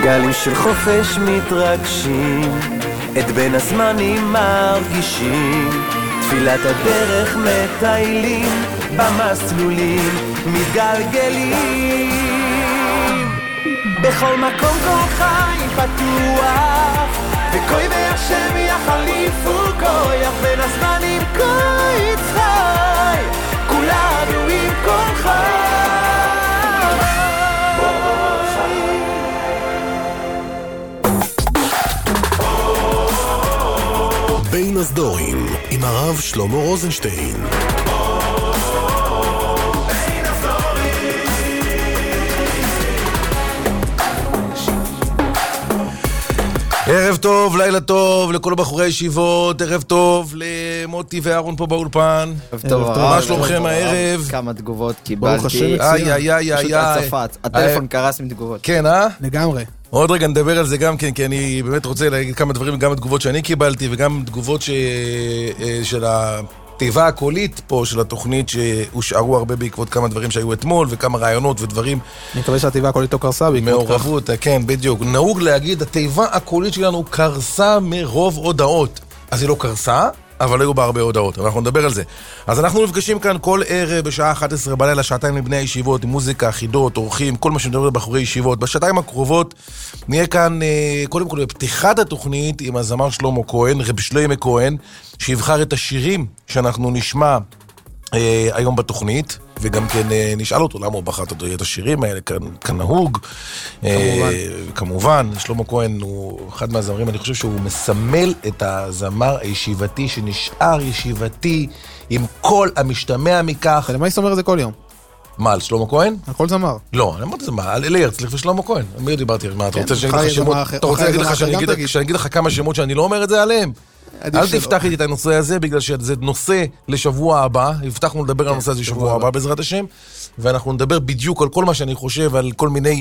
גלים של חופש מתרגשים, את בין הזמנים מרגישים, תפילת הדרך מטיילים, במסלולים מתגלגלים. בכל מקום כל חי פתוח, וכוי והשם יחליפו כוח, בין הזמנים כוי צחי, כולנו עם כל חי. בין הסדורים עם הרב שלמה רוזנשטיין. ערב טוב, לילה טוב לכל בחורי הישיבות, ערב טוב למוטי ואהרון פה באולפן. ערב טוב, מה שלומכם הערב? כמה תגובות קיבלתי. פשוט הצפת, הטלפון קרס מתגובות. כן, לגמרי. עוד רגע נדבר על זה גם כן, כי אני באמת רוצה להגיד כמה דברים, גם תגובות שאני קיבלתי וגם תגובות של התיבה הקולית פה של התוכנית שהושארו הרבה בעקבות כמה דברים שהיו אתמול וכמה רעיונות ודברים. אני מקווה שהתיבה הקולית לא קרסה בעקבות מעורבות, כן, בדיוק. נהוג להגיד, התיבה הקולית שלנו קרסה מרוב הודעות. אז היא לא קרסה, אבל היו בה הרבה הודעות, אנחנו נדבר על זה. אז אנחנו נפגשים כאן כל ערב בשעה 11 בלילה, שעתיים לבני הישיבות, עם מוזיקה, חידות, אורחים, כל מה שמדבר לבחורי ישיבות. בשעתיים הקרובות נהיה כאן, קודם כל בפתיחת התוכנית, עם הזמר שלמה כהן, רב שלמה כהן, שיבחר את השירים שאנחנו נשמע היום בתוכנית, וגם כן נשאל אותו למה הוא בחר את השירים האלה, כנהוג. כמובן, שלמה כהן הוא אחד מהזמרים, אני חושב שהוא מסמל את הזמר הישיבתי, שנשאר ישיבתי עם כל המשתמע מכך. למה יש אומר את זה כל יום? מה, על שלמה כהן? על כל זמר. לא, אני אמרתי זה מה, על אלי הרצליך ושלמה כהן. מי דיברתי? מה, אתה רוצה שאני אגיד לך כמה שמות שאני לא אומר את זה עליהם? אל תפתח איתי את הנושא הזה, בגלל שזה נושא לשבוע הבא. הבטחנו לדבר על הנושא הזה שבוע הבא בעזרת השם, ואנחנו נדבר בדיוק על כל מה שאני חושב, על כל מיני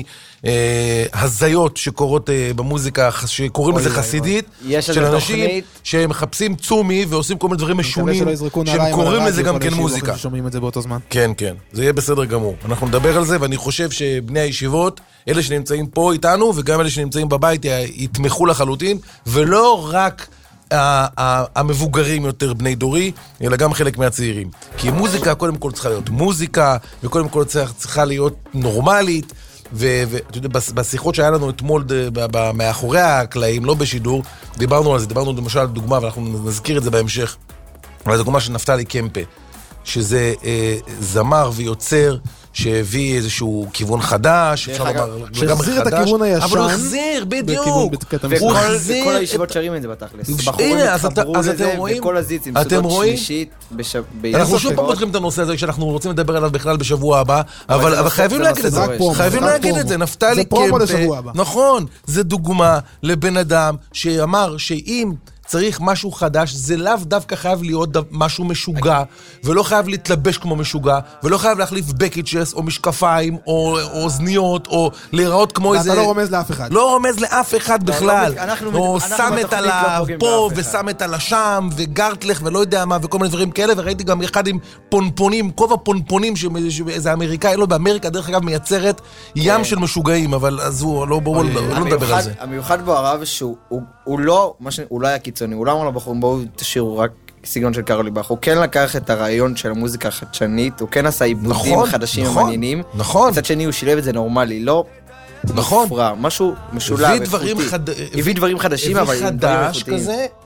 הזיות שקורות במוזיקה, שקוראים לזה חסידית, של אנשים שמחפשים צומי ועושים כל מיני דברים משונים, שהם קוראים לזה גם כן מוזיקה. כן, כן, זה יהיה בסדר גמור. אנחנו נדבר על זה, ואני חושב שבני הישיבות, אלה שנמצאים פה איתנו, וגם אלה שנמצאים בבית, יתמכו לחלוטין, ולא רק המבוגרים יותר בני דורי, אלא גם חלק מהצעירים. כי מוזיקה קודם כל צריכה להיות מוזיקה, וקודם כל צריכה להיות נורמלית, ואתה יודע, בשיחות שהיה לנו אתמול מאחורי הקלעים, לא בשידור, דיברנו על זה, דיברנו למשל על דוגמה, ואנחנו נזכיר את זה בהמשך, על הדוגמה של נפתלי קמפה, שזה זמר ויוצר, שהביא איזשהו כיוון חדש, שהחזיר את הכיוון הישן, אבל הוא החזיר, בדיוק. וכל הישיבות שרים את זה בתכלס. הנה, אז אתם רואים? וכל הזיץ עם סודות שלישית. אנחנו שוב פעם פותחים את הנושא הזה, שאנחנו רוצים לדבר עליו בכלל בשבוע הבא, אבל חייבים להגיד את זה. חייבים להגיד את זה, נפתלי קמפה. נכון, זה דוגמה לבן אדם שאמר שאם צריך משהו חדש, זה לאו דווקא חייב להיות משהו משוגע, ולא חייב להתלבש כמו משוגע, ולא חייב להחליף בקיצ'ס, או משקפיים, או אוזניות, או להיראות כמו איזה... אתה לא רומז לאף אחד. לא רומז לאף אחד בכלל. או שמת על פה, ושמת על השם, וגרטלך, ולא יודע מה, וכל מיני דברים כאלה, וראיתי גם אחד עם פונפונים, כובע פונפונים, שאיזה אמריקאי, לא באמריקה, דרך אגב מייצרת ים של משוגעים, אבל אז הוא לא נדבר על זה. המיוחד בו הרב שהוא לא היה קיצוני, הוא לא אמר לבחורים, בואו תשאירו רק סגנון של קרולי באך, הוא כן לקח את הרעיון של המוזיקה החדשנית, הוא כן עשה עיבודים חדשים ומעניינים, מצד שני הוא שילב את זה נורמלי, לא מפרע, משהו משולב, הביא דברים חדשים, אבל עם דברים איכותיים.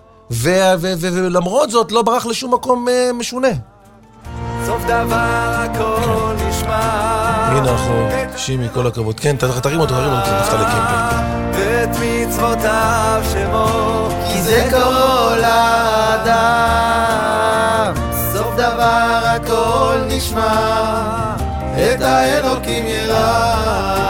ולמרות זאת לא ברח לשום מקום משונה. סוף דבר הכל נשמע, הנה אנחנו, שימי, כל הכבוד. כן, תרים אותו, נפתלי קמפה. ואת מצוותיו שמו, כי זה כל האדם. סוף דבר הכל נשמע, את האלוקים ירא,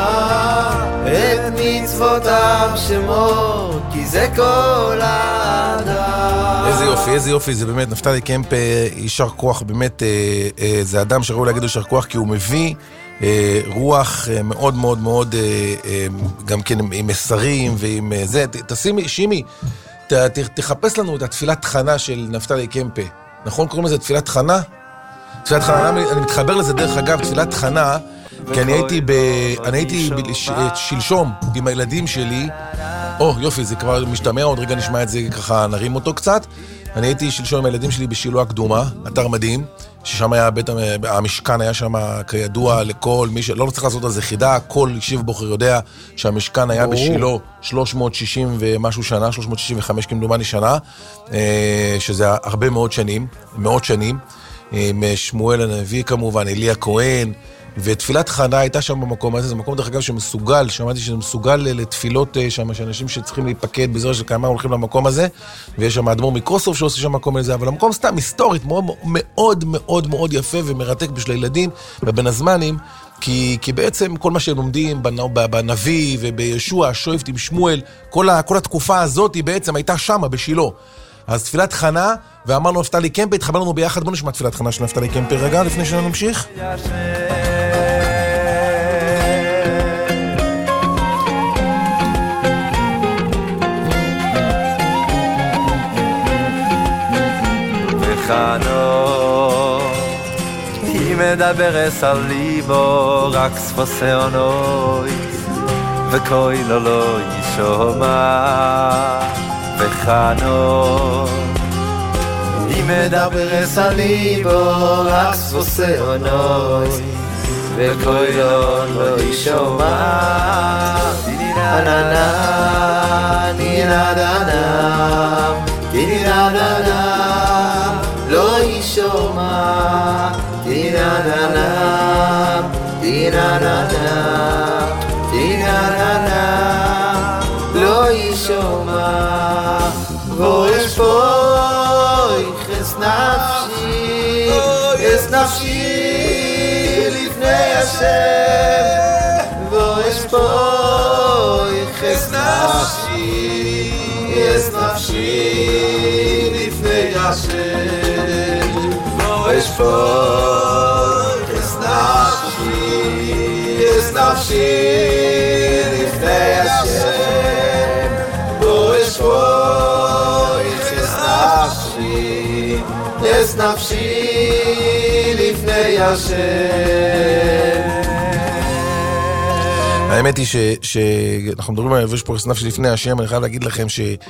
את מצוותיו שמו, כי זה כל האדם. איזה יופי, זה באמת, נפתלי קמפה, יישר כוח, באמת, זה אדם שראוי להגיד יישר כוח, כי הוא מביא רוח מאוד מאוד מאוד, גם כן עם מסרים ועם זה. תשימי, שימי, תחפש לנו את התפילת חנה של נפתלי קמפה. נכון? קוראים לזה תפילת חנה? תפילת חנה, אני מתחבר לזה דרך אגב, תפילת חנה, כי אני הייתי שלשום עם הילדים שלי, יופי, זה כבר משתמע, עוד רגע נשמע את זה ככה, נרים אותו קצת. אני הייתי שלשום עם הילדים שלי בשילה הקדומה, אתר מדהים, ששם היה המשכן היה שם כידוע לכל מי לא צריך לעשות על זה חידה, כל ישיב בוחר יודע שהמשכן היה בשילה 360 ומשהו שנה, 365 כמדומני שנה, שזה הרבה מאוד שנים, עם שמואל הנביא כמובן, אליה כהן, ותפילת חנה הייתה שם במקום הזה, זה מקום דרך אגב שמסוגל, שמעתי שזה מסוגל לתפילות שם, שאנשים שצריכים להיפקד בזרע של קיימה הולכים למקום הזה, ויש שם האדמו"ר מקרוסוב שעושה שם מקום לזה, אבל המקום סתם היסטורית, מאוד מאוד מאוד יפה ומרתק בשביל הילדים ובין הזמנים, כי בעצם כל מה שהם לומדים בנביא ובישוע, השויפט עם שמואל, כל התקופה הזאת היא בעצם הייתה שם בשילה. אז תפילת חנה, ואמרנו נפתלי קמפר, התחברנו ביחד, בוא נשמע תפילת חנה של נפתלי קמפר רגע, לפני שנמשיך. וחנו, היא מדברת על ליבו, רק ספוסאונוי, וכוי לא ישומע. וחנו, היא מדברת על ליבו, רק ספוסאונוי, וכוי לא ישומע. נה נינה דנה, דינה לא ישומע. דינה לא ישומע. ואש בוי חס נפשי לפני השם. ואש בוי חס נפשי לפני השם. ואש בוי חס נפשי לפני השם. ואש בוי חס נפשי לפני השם. האמת היא שאנחנו מדברים על ויש פה חס נפשי לפני השם, אני חייב להגיד לכם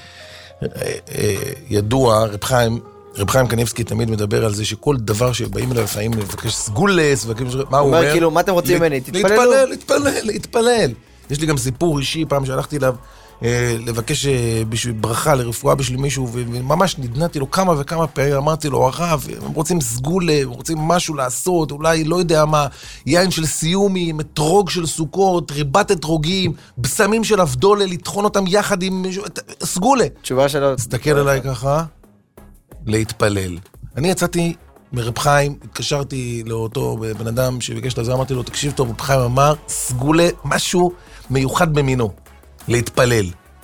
שידוע, רב חיים קניבסקי תמיד מדבר על זה שכל דבר שבאים אליו לפעמים לבקש סגולס, מה הוא אומר? כאילו, מה אתם רוצים ממני? להתפלל. יש לי גם סיפור אישי, פעם שהלכתי אליו לבקש בשביל ברכה לרפואה בשביל מישהו, וממש נדנתי לו כמה וכמה פעמים, אמרתי לו, הרב, הם רוצים סגולה, הם רוצים משהו לעשות, אולי לא יודע מה, יין של סיומי, אתרוג של סוכות, ריבת אתרוגים, בשמים של אבדולה, לטחון אותם יחד עם סגולה. תשובה שלו. תסתכל עליי ככה, להתפלל. אני יצאתי מרב חיים, התקשרתי לאותו בן אדם שביקש לזה, אמרתי לו, תקשיב טוב, רב חיים אמר, סגולה, משהו מיוחד במינו. להתפלל.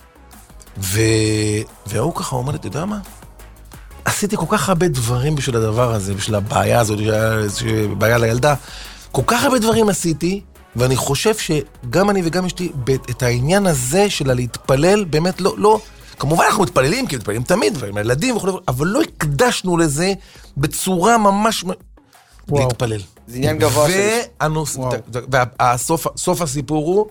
והוא ככה אומר, אתה יודע מה? עשיתי כל כך הרבה דברים בשביל הדבר הזה, בשביל הבעיה הזאת, בעיה לילדה. כל כך הרבה דברים עשיתי, ואני חושב שגם אני וגם אשתי, את העניין הזה של להתפלל, באמת לא, כמובן אנחנו מתפללים, כי מתפללים תמיד, עם הילדים וכו', אבל לא הקדשנו לזה בצורה ממש להתפלל. זה עניין גבוה סוף הסיפור הוא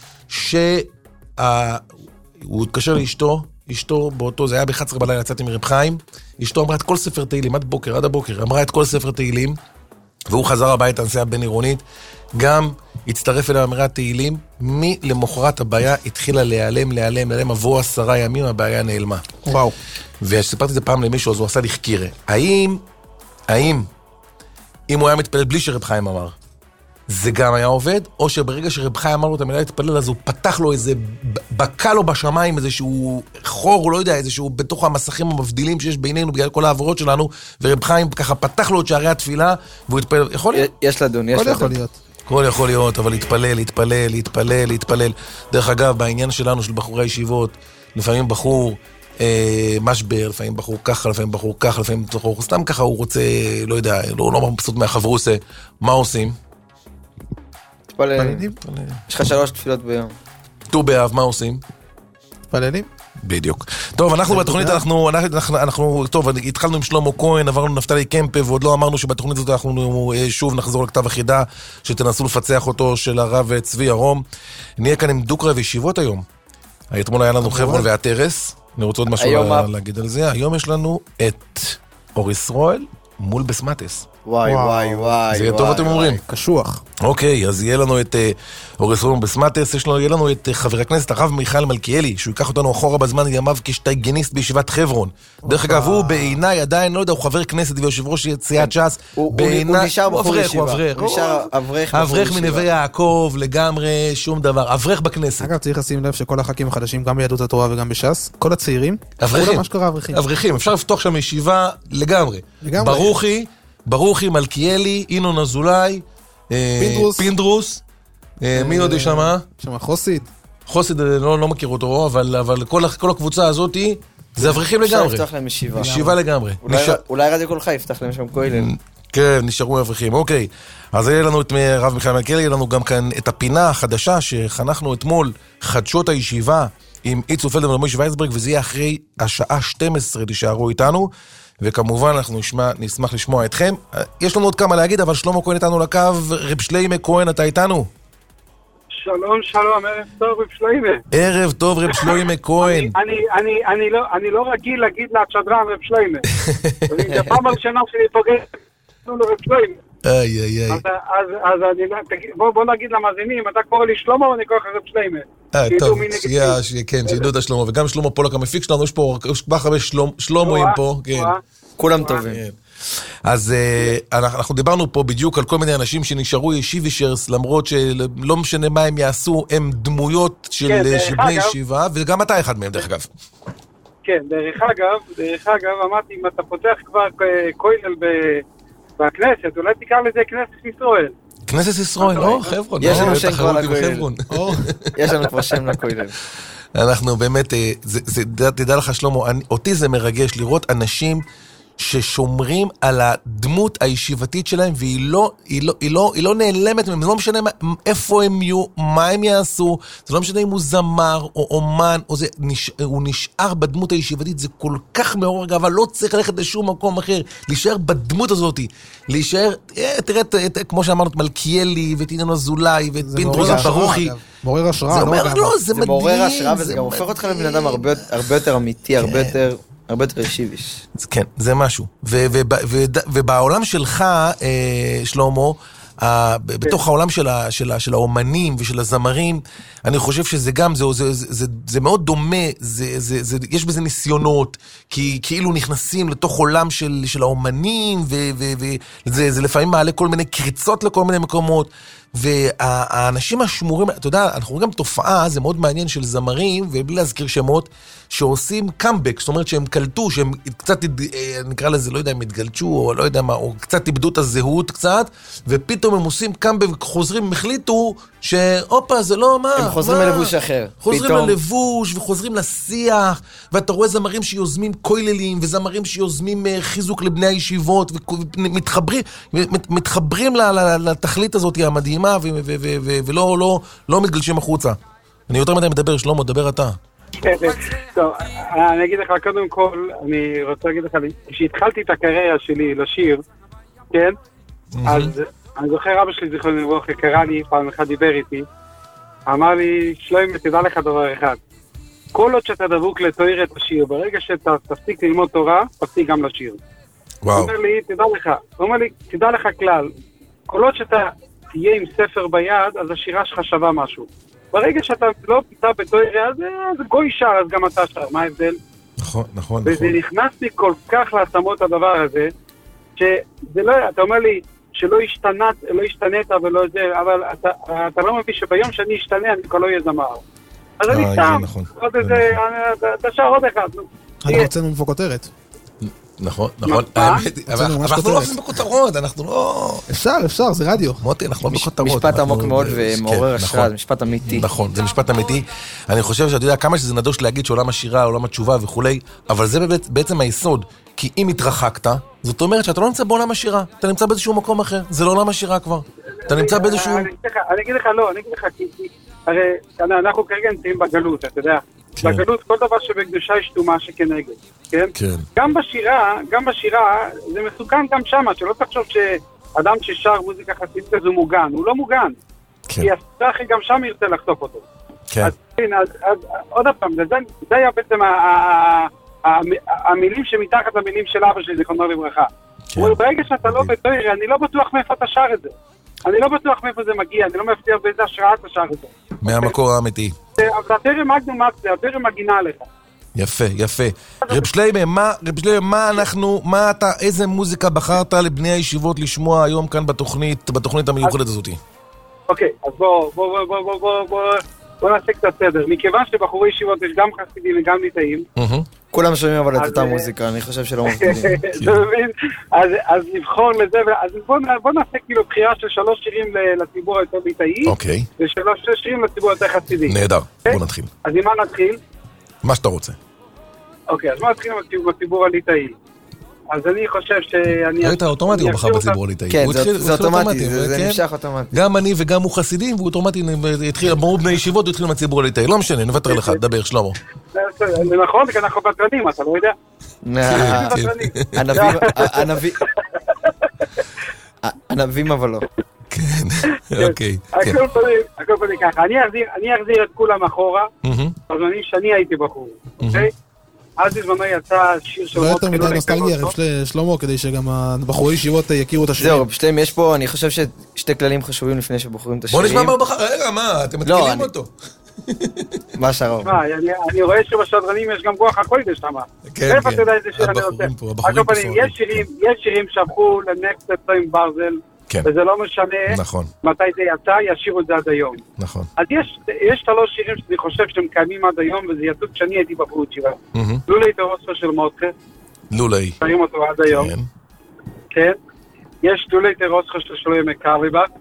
הוא התקשר לאשתו, אשתו באותו, זה היה ב-11 בלילה, יצאתי מרב חיים, אשתו אמרה את כל ספר תהילים, עד הבוקר, אמרה את כל ספר תהילים, והוא חזר הביתה, נסיעה בין עירונית, גם הצטרף אליו אמירת תהילים, למחרת הבעיה התחילה להיעלם, עברו 10 ימים, הבעיה נעלמה. וואו. ושסיפרתי את זה פעם למישהו, אז הוא עשה לי חקירה. האם הוא היה מתפלל בלי שרב חיים אמר, זה גם היה עובד, או שברגע שרב חיים אמר לו את המילה להתפלל, אז הוא פתח לו איזה בקע לו בשמיים, איזשהו חור, לא יודע, איזשהו בתוך המסכים המבדילים שיש בינינו, בגלל כל העברות שלנו, ורב חיים ככה פתח לו את שערי התפילה, והוא התפלל, יכול להיות? יש לדון, הכל יכול להיות, אבל להתפלל. דרך אגב, בעניין שלנו, של בחורי הישיבות, לפעמים בחור משבר, לפעמים בחור ככה, לפעמים בחור ככה, לפעמים בחור סתם ככה, הוא רוצה, לא יודע, לא מבסוט מהחברוסה, מה עושים? יש לך 3 תפילות ביום. ט"ו באב, מה עושים? מתפללים? בדיוק. טוב, אנחנו בתוכנית, טוב, התחלנו עם שלמה כהן, עברנו נפתלי קמפה, ועוד לא אמרנו שבתוכנית הזאת אנחנו שוב נחזור לכתב החידה, שתנסו לפצח אותו, של הרב צבי ירום. נהיה כאן עם דוקרא וישיבות היום. אתמול היה לנו חברון והטרס, אני רוצה עוד משהו להגיד על זה. היום יש לנו את אור ישראל מול בסמטס. וואי, וואי, וואי. זה יהיה טוב, אתם אומרים. קשוח. אוקיי, אז יהיה לנו את אור ישראל מול בסמטס, יהיה לנו את חבר הכנסת הרב מיכאל מלכיאלי, שהוא ייקח אותנו אחורה בזמן ימיו כשטייגניסט בישיבת חברון. דרך אגב, הוא בעיניי עדיין, לא יודע, הוא חבר כנסת ויושב ראש סיעת ש"ס. הוא נשאר בחור ישיבה. הוא נשאר אברך מנווה יעקב, לגמרי, שום דבר. אברך בכנסת. אגב, צריך לשים לב שכל הח"כים החדשים, גם ביהדות התורה וגם בש"ס, כל הצעירים, אברכים. אפשר לפתוח שם ישיבה לגמרי. ברוכי, מלכיאלי, ינון אזולאי, פינדרוס, מי עוד יש שם? שם חוסיד, לא מכיר אותו, אבל כל הקבוצה הזאת זה אברכים לגמרי. אפשר לפתוח להם ישיבה. ישיבה לגמרי. אולי רדיו קולך יפתח להם שם כולל. כן, נשארו אברכים, אוקיי. אז יהיה לנו את הרב מיכאל מלכיאלי, יהיה לנו גם כאן את הפינה החדשה שחנכנו אתמול, חדשות הישיבה, עם איצו פלדמן ומויש וייסברג, וזה יהיה אחרי השעה 12, תישארו איתנו. וכמובן אנחנו נשמח לשמוע אתכם. יש לנו עוד כמה להגיד, אבל שלמה כהן איתנו לקו. רב שליימה כהן, אתה איתנו? שלום, ערב טוב רב שליימה. ערב טוב רב שליימה כהן. אני לא רגיל להגיד לשדרן רב שליימה. זה פעם הראשונה שלי פוגש לרב שליימה. איי. אז בוא נגיד למאזינים, אתה קורא לי שלמה או אני קורא לך רב שליימה? טוב, כן, שידעו את השלמה, וגם שלמה פולק המפיק שלנו, יש פה הרבה שלומואים פה, כן. כולם טובים. אז אנחנו דיברנו פה בדיוק על כל מיני אנשים שנשארו ישיבישרס, למרות שלא משנה מה הם יעשו, הם דמויות של בני ישיבה, וגם אתה אחד מהם, דרך אגב. כן, דרך אגב, אמרתי, אם אתה פותח כבר כולל בכנסת, אולי תקרא לזה כנסת ישראל. כנסת ישראל, חבר'ון. יש לנו שם כבר לכולל. יש לנו כבר שם לכולל. אנחנו באמת, תדע לך שלמה, אותי זה מרגש לראות אנשים ששומרים על הדמות הישיבתית שלהם, והיא לא נעלמת מהם, זה לא משנה איפה הם יהיו, מה הם יעשו, זה לא משנה אם הוא זמר או אומן, הוא נשאר בדמות הישיבתית, זה כל כך מעורר גאווה, לא צריך ללכת לשום מקום אחר, להישאר בדמות הזאת, להישאר, תראה, כמו שאמרנו, מלכיאלי, ואת ינון אזולאי, ואת פינדרוס ברוכי. מעורר השראה. זה מדהים. מעורר השראה, וזה גם הופך אותך לבן אדם הרבה יותר אמיתי, הרבה יותר ישיביש. כן, זה משהו. ובעולם שלך, שלמה, בתוך העולם של האומנים ושל הזמרים, אני חושב שזה גם, זה מאוד דומה, יש בזה ניסיונות, כי כאילו נכנסים לתוך עולם של האומנים, וזה לפעמים מעלה כל מיני קריצות לכל מיני מקומות, והאנשים השמורים, אתה יודע, אנחנו רואים גם תופעה, זה מאוד מעניין, של זמרים, ובלי להזכיר שמות, שעושים קאמבק, זאת אומרת שהם קלטו, שהם קצת, נקרא לזה, לא יודע, הם התגלצ'ו, או לא יודע מה, או קצת איבדו את הזהות קצת, ופתאום הם עושים קאמבק, וחוזרים, הם החליטו שאופה, זה לא מה. הם חוזרים ללבוש אחר. חוזרים ללבוש, וחוזרים לשיח, ואתה רואה זמרים שיוזמים כוללים, וזמרים שיוזמים חיזוק לבני הישיבות, ומתחברים לתכלית הזאת המדהימה, ולא מתגלשים החוצה. אני יותר מדי מדבר, שלמה, דבר אתה. טוב, אני אגיד לך, קודם כל, אני רוצה להגיד לך, כשהתחלתי את הקריירה שלי לשיר, כן? אז אני זוכר, אבא שלי זיכרונו לברכה, קרא לי, פעם אחד דיבר איתי, אמר לי, שלמה, תדע לך דבר אחד, כל עוד שאתה דבוק לתואר את השיר, ברגע שאתה תפסיק ללמוד תורה, תפסיק גם לשיר. הוא אומר לי, תדע לך כלל, כל עוד שאתה תהיה עם ספר ביד, אז השירה שלך שווה משהו. ברגע שאתה לא פיתה בתואר, אז גוי שר, אז גם אתה שר, מה ההבדל? נכון. וזה נכנס לי כל כך לעצמות הדבר הזה, שזה לא, אתה אומר לי, שלא השתנית ולא זה, אבל אתה לא מבין שביום שאני אשתנה, אני כבר לא אהיה זמר. אז אני סתם, עוד איזה, אתה שר עוד אחד. אני רוצה לנו בכותרת. נכון. אבל אנחנו לא עושים בכותרות, אנחנו לא... אפשר, זה רדיו. מוטי, אנחנו לא בכותרות. משפט עמוק מאוד ומעורר השראה, זה משפט אמיתי. נכון, זה משפט אמיתי. אני חושב שאתה יודע כמה שזה נדוש להגיד שעולם השירה, עולם התשובה וכולי, אבל זה בעצם היסוד. כי אם התרחקת, זאת אומרת שאתה לא נמצא בעולם השירה, אתה נמצא באיזשהו מקום אחר, זה לא עולם השירה כבר. אתה נמצא באיזשהו... אני אגיד לך, כי הרי אנחנו כרגע נמצאים בגלות, אתה יודע. בגלות כל דבר שבקדושה יש טומאה שכנגד, כן? גם בשירה, זה מסוכן גם שמה, שלא תחשוב שאדם ששר מוזיקה חסידית כזו מוגן, הוא לא מוגן. כי הסטחי גם שם ירצה לחטוף אותו. אז עוד פעם, זה היה בעצם המילים שמתחת למילים של אבא שלי, זיכרונו לברכה. ברגע שאתה לא בתוירה, אני לא בטוח מאיפה אתה שר את זה. אני לא בטוח מאיפה זה מגיע, אני לא מבטיח באיזה השראה אתה שר את זה. מהמקור האמיתי. אבל התרם מגנומציה, התרם מגינה עליך. יפה, יפה. רב שליימה, איזה מוזיקה בחרת לבני הישיבות לשמוע היום כאן בתוכנית המיוחדת הזאת? אוקיי, אז בוא נעשה קצת סדר. מכיוון שבחורי ישיבות יש גם חסידים וגם ליטאים. כולם שומעים אבל את אותה מוזיקה, אני חושב שלא מבדילים. אתה מבין? אז נבחור לזה, אז בוא נעשה כאילו בחירה של 3 שירים לציבור היותר ליטאי, ו3 שירים לציבור היותר חסידי. נהדר, בוא נתחיל. אז עם מה נתחיל? מה שאתה רוצה. אוקיי, אז מה נתחיל בציבור הליטאי? אז אני חושב שאני... ראית, אוטומטי הוא בחר בציבור הליטאי. כן, זה אוטומטי, זה נמשך אוטומטי. גם אני וגם הוא חסידים, והוא אוטומטי התחיל, אמרו בני ישיבות, הוא התחיל מהציבור הליטאי. לא משנה, נוותר לך, דבר, שלמה. זה נכון, כי אנחנו בטרנים, אתה לא יודע? ענבים אבל לא. כן, אוקיי. הכל פנים ככה, אני אחזיר את כולם אחורה, בזמנים שאני הייתי בחור, אוקיי? אז בזמנו יצא שיר של... לא יותר מדי נוסטלגיה, רב שלמה, כדי שגם הבחורי ישיבות יכירו את השירים. זהו, רב שלמה, יש פה, אני חושב ששתי כללים חשובים לפני שבוחרים את השירים. בוא נשמע מה בחר, רגע, מה, אתם מתקילים אותו? מה שרוב? אני רואה שבשדרנים יש גם רוח הקודש שם. כן, איפה אתה יודע איזה שיר אני רוצה? יש שירים שהפכו לנקסט עם ברזל, וזה לא משנה מתי זה יצא, ישירו את זה עד היום. נכון. אז יש 3 שירים שאני חושב שהם קיימים עד היום, וזה יצאו כשאני הייתי בחרות שירה. לולי תרוסו של מודחה. לולי. קיים אותו עד היום. כן. יש לולי תרוסו של שלום קרליבק.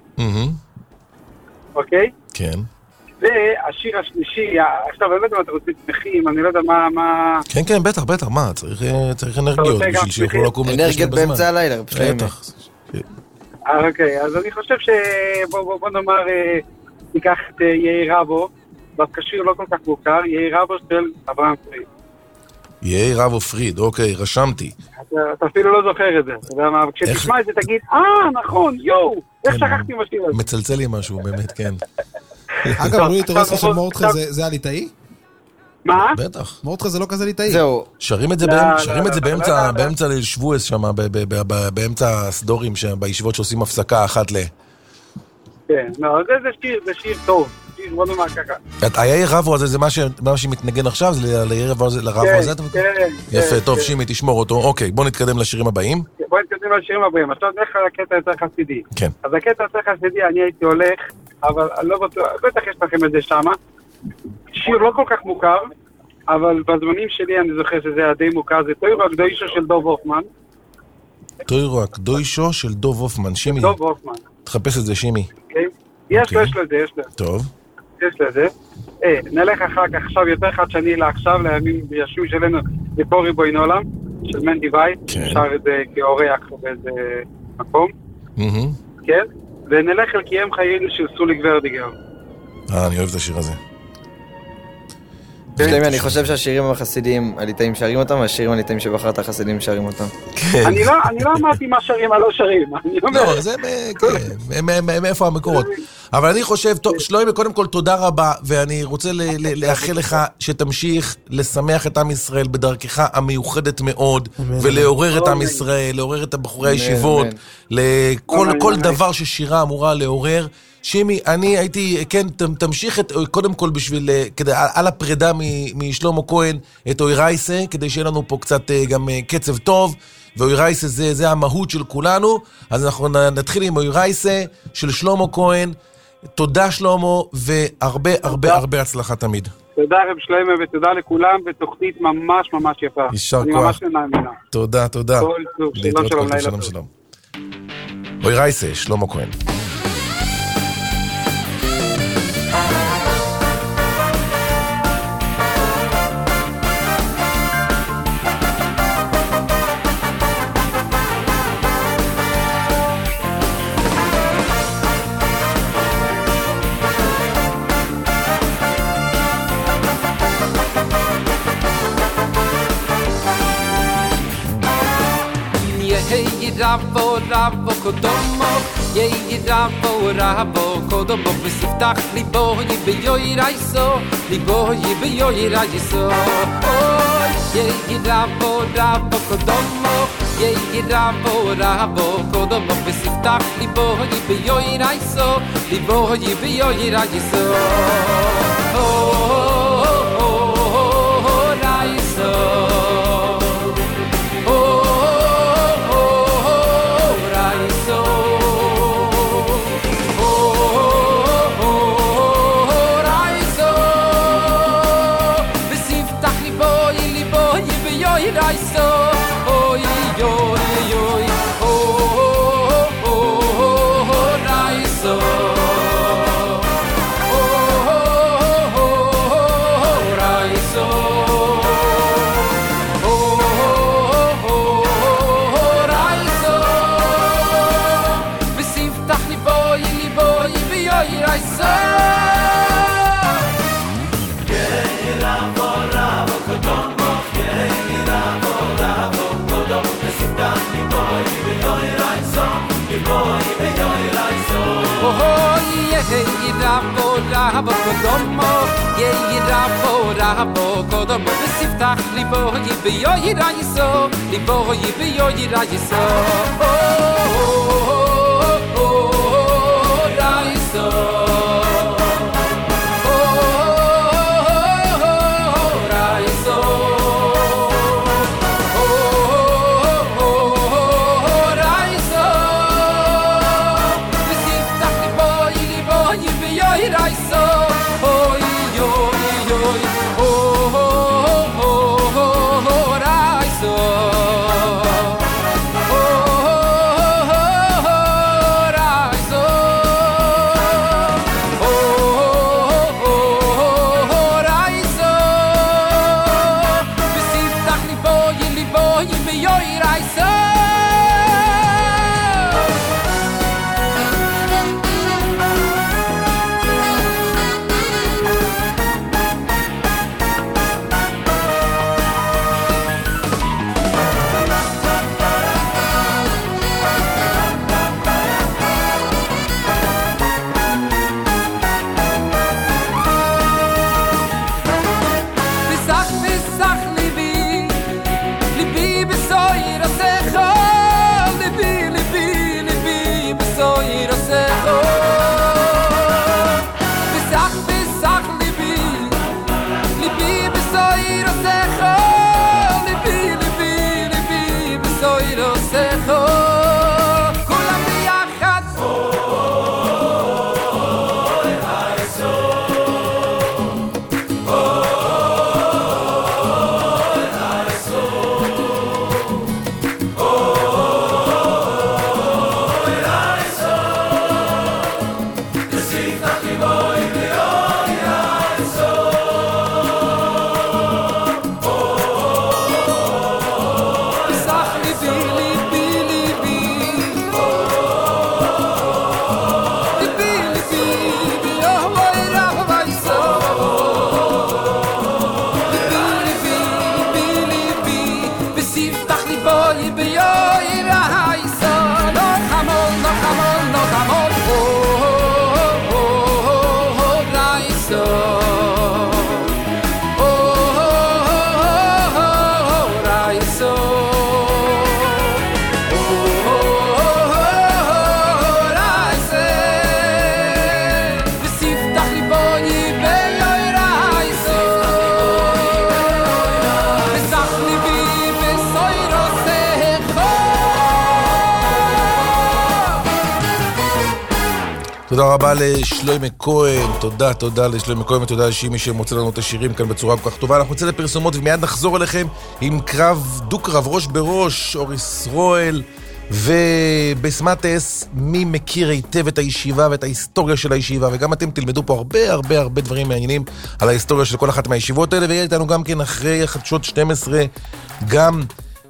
אוקיי? כן. והשיר השלישי, עכשיו באמת אם אתם רוצים שמחים, אני לא יודע מה... כן, כן, בטח, מה? צריך אנרגיות בשביל שיוכלו לקום אנרגיות באמצע הלילה, בטח. אוקיי, אז אני חושב בוא נאמר, ניקח את יאיר רבו, דווקא שיר לא כל כך מוכר, יאיר רבו של אברהם פריד. יאיר רבו פריד, אוקיי, רשמתי. אתה אפילו לא זוכר את זה, אתה יודע מה, כשתשמע את זה תגיד, נכון, יואו, איך שכחתי משיר הזה. מצלצל לי משהו, באמת, כן. אגב, לואי תרוסו של מורדכה זה הליטאי? מה? בטח. מורדכה זה לא כזה ליטאי. זהו. שרים את זה באמצע ליל שבועס שם, באמצע הסדורים בישיבות שעושים הפסקה אחת ל... כן, זה שיר טוב. בוא נאמר ככה. היאיר רבו הזה זה מה שמתנגן עכשיו? זה ליאיר רבו הזה? כן. יפה, טוב, שימי, תשמור אותו. אוקיי, בוא נתקדם לשירים הבאים. בוא נתקדם לשירים הבאים. עכשיו נלך על הקטע יותר חסידי. כן. אז הקטע יותר חסידי, אני הייתי הולך, אבל לא בטח יש לכם את זה שמה. שיר לא כל כך מוכר, אבל בזמנים שלי אני זוכר שזה היה די מוכר, זה תוירו הקדוישו של דוב הופמן. תוירו הקדוישו של דוב הופמן, שימי. דוב הופמן. תחפש את זה, שימי. יש לזה, יש לזה. טוב. יש לזה. נלך אחר כך עכשיו יותר חדשני לעכשיו, לימים בישום שלנו, לפורי בוין עולם, של מנדי וייט, שר את זה כאורח באיזה מקום. כן? ונלך אל קיים חיינו של סוליק ורדיגר. אני אוהב את השיר הזה. שלמי, אני חושב שהשירים החסידים הליטאים שרים אותם, והשירים הליטאים שבחרת החסידים שרים אותם. אני לא אמרתי מה שרים, מה לא שרים. לא, זה, כן, מאיפה המקורות. אבל אני חושב, שלומי, קודם כל תודה רבה, ואני רוצה לאחל לך שתמשיך לשמח את עם ישראל בדרכך המיוחדת מאוד, ולעורר את עם ישראל, לעורר את בחורי הישיבות, לכל דבר ששירה אמורה לעורר. שימי, אני הייתי, כן, תמשיך קודם כל בשביל, כדי, על הפרידה משלמה כהן, את אוירייסה, כדי שיהיה לנו פה קצת גם קצב טוב, ואוירייסה זה המהות של כולנו, אז אנחנו נתחיל עם אוירייסה של שלמה כהן. תודה שלמה, והרבה הרבה הרבה הצלחה תמיד. תודה רב שלמה, ותודה לכולם, בתוכנית ממש ממש יפה. יישר כוח. אני ממש מאמינה. תודה, תודה. כל טוב, שלום, לילה טוב. אוירייסה, שלמה כהן. רבו רבו קודומו יהי רבו רבו קודומו וספתח ליבו יביוי רייסו ליבו יביוי רייסו יהי רבו רבו קודומו יהי רבו רבו קודומו וספתח ליבו יביוי רייסו ליבו יביוי רייסו רבו קודומו יהי רבו רבו קודומו וספתח ליבו יביוי רייסו ליבו יביוי רייסו רייסו תודה רבה לשלוימה כהן, תודה לשלוימה כהן ותודה לשימי שמוצא לנו את השירים כאן בצורה כל כך טובה. אנחנו נצא לפרסומות ומיד נחזור אליכם עם דו-קרב ראש בראש, אוריס רואל ובסמטס. מי מכיר היטב את הישיבה ואת ההיסטוריה של הישיבה, וגם אתם תלמדו פה הרבה דברים מעניינים על ההיסטוריה של כל אחת מהישיבות האלה. ויהיה איתנו גם כן אחרי חדשות 12 גם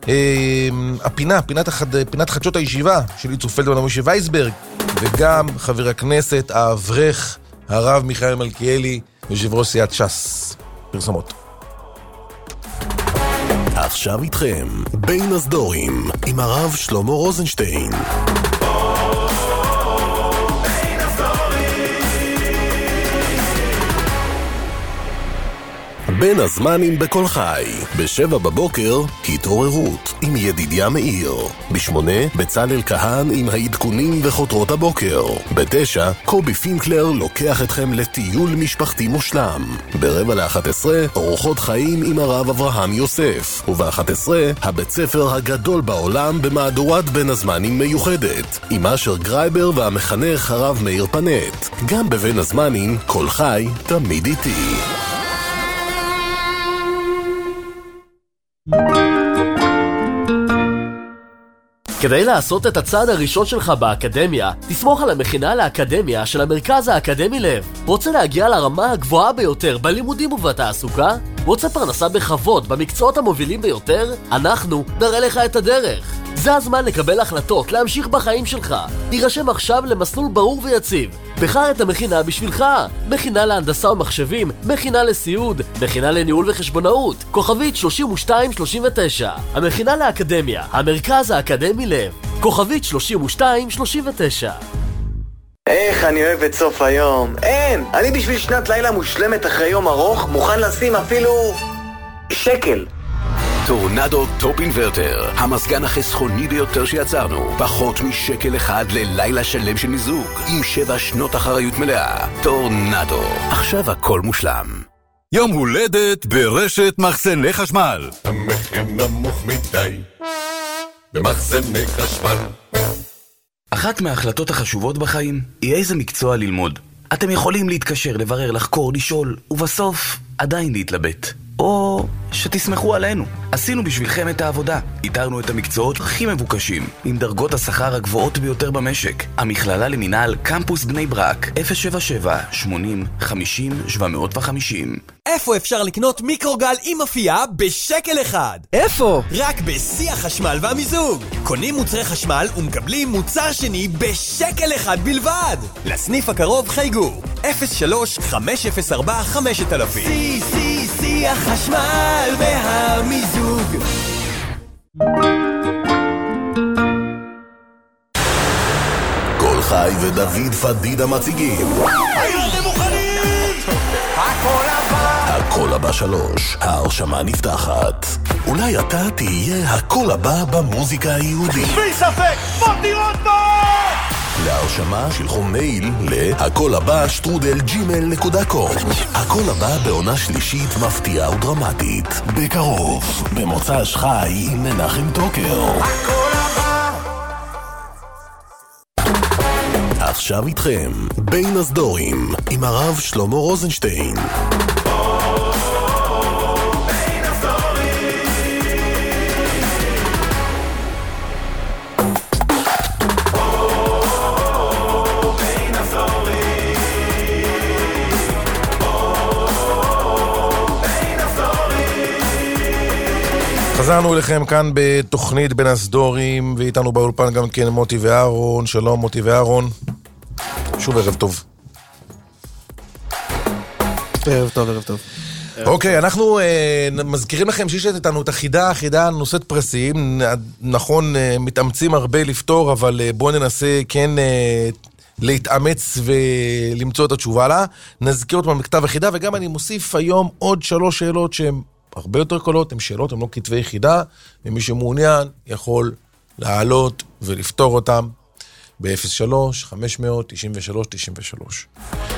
פינת חדשות הישיבה של יצור פלדמן ומשה וייסברג, וגם חבר הכנסת האברך הרב מיכאל מלכיאלי, יושב ראש סיעת ש"ס. פרסומות. עכשיו איתכם, בין הסדורים, עם הרב שלמה רוזנשטיין. בין הזמנים בכל חי. ב7 בבוקר, התעוררות עם ידידיה מאיר. ב8, בצלאל כהן עם העדכונים וחותרות הבוקר. ב9, קובי פינקלר לוקח אתכם לטיול משפחתי מושלם. ב10:45, אורחות חיים עם הרב אברהם יוסף. וב11, הבית ספר הגדול בעולם במהדורת בין הזמנים מיוחדת. עם אשר גרייבר והמחנך הרב מאיר פנט. גם בבין הזמנים, כל חי תמיד איתי. כדי לעשות את הצעד הראשון שלך באקדמיה, תסמוך על המכינה לאקדמיה של המרכז האקדמי לב. רוצה להגיע לרמה הגבוהה ביותר בלימודים ובתעסוקה? רוצה פרנסה בכבוד במקצועות המובילים ביותר? אנחנו נראה לך את הדרך. זה הזמן לקבל החלטות, להמשיך בחיים שלך. תירשם עכשיו למסלול ברור ויציב. בחר את המכינה בשבילך. מכינה להנדסה ומחשבים, מכינה לסיעוד, מכינה לניהול וחשבונאות, כוכבית 3239. המכינה לאקדמיה, המרכז האקדמי לב, כוכבית 3239. איך אני אוהב את סוף היום. אין! אני בשביל שנת לילה מושלמת אחרי יום ארוך מוכן לשים אפילו שקל. טורנדו טופ אינברטר, המזגן החסכוני ביותר שיצרנו. פחות משקל אחד ללילה שלם של מיזוג, עם 7 שנות אחריות מלאה. טורנדו, עכשיו הכל מושלם. יום הולדת ברשת מחסני חשמל. המחיר נמוך מדי במחסני חשמל. אחת מההחלטות החשובות בחיים היא איזה מקצוע ללמוד. אתם יכולים להתקשר, לברר, לחקור, לשאול, ובסוף עדיין להתלבט. או שתסמכו עלינו. עשינו בשבילכם את העבודה. איתרנו את המקצועות הכי מבוקשים, עם דרגות השכר הגבוהות ביותר במשק. המכללה למינהל קמפוס בני ברק, 077-80-50-750. איפה אפשר לקנות מיקרוגל עם אפייה בשקל אחד? איפה? רק בשיא החשמל והמיזוג. קונים מוצרי חשמל ומקבלים מוצר שני בשקל אחד בלבד. לסניף הקרוב חייגו 03-504-5000. שיא החשמל והמיזוג. כל חי ודוד פדידה מציגים הייתם מוכנים? הקול הבא 3, ההרשמה נפתחת. אולי אתה תהיה הקול הבא במוזיקה היהודית. בלי ספק, מוטי רוטמן! להרשמה שלחו מייל להקולבא@gmail.com. הקול הבא בעונה שלישית מפתיעה ודרמטית. בקרוב, במוצ"ש חי עם מנחם טוקר. הקול הבא. עכשיו איתכם, בין הסדורים, עם הרב שלמה רוזנשטיין. חזרנו אליכם כאן בתוכנית בין הסדורים, ואיתנו באולפן גם כן מוטי ואהרון. שלום מוטי ואהרון. שוב ערב טוב. ערב טוב, ערב טוב. אוקיי, אנחנו מזכירים לכם שיש איתנו את החידה נושאת פרסים. נכון, מתאמצים הרבה לפתור, אבל בואו ננסה כן להתאמץ ולמצוא את התשובה לה. נזכיר אותם בכתב החידה, וגם אני מוסיף היום עוד 3 שאלות שהן הרבה יותר קולות, הן שאלות, הן לא כתבי חידה, ומי שמעוניין יכול לעלות ולפתור אותם ב-03-593-93.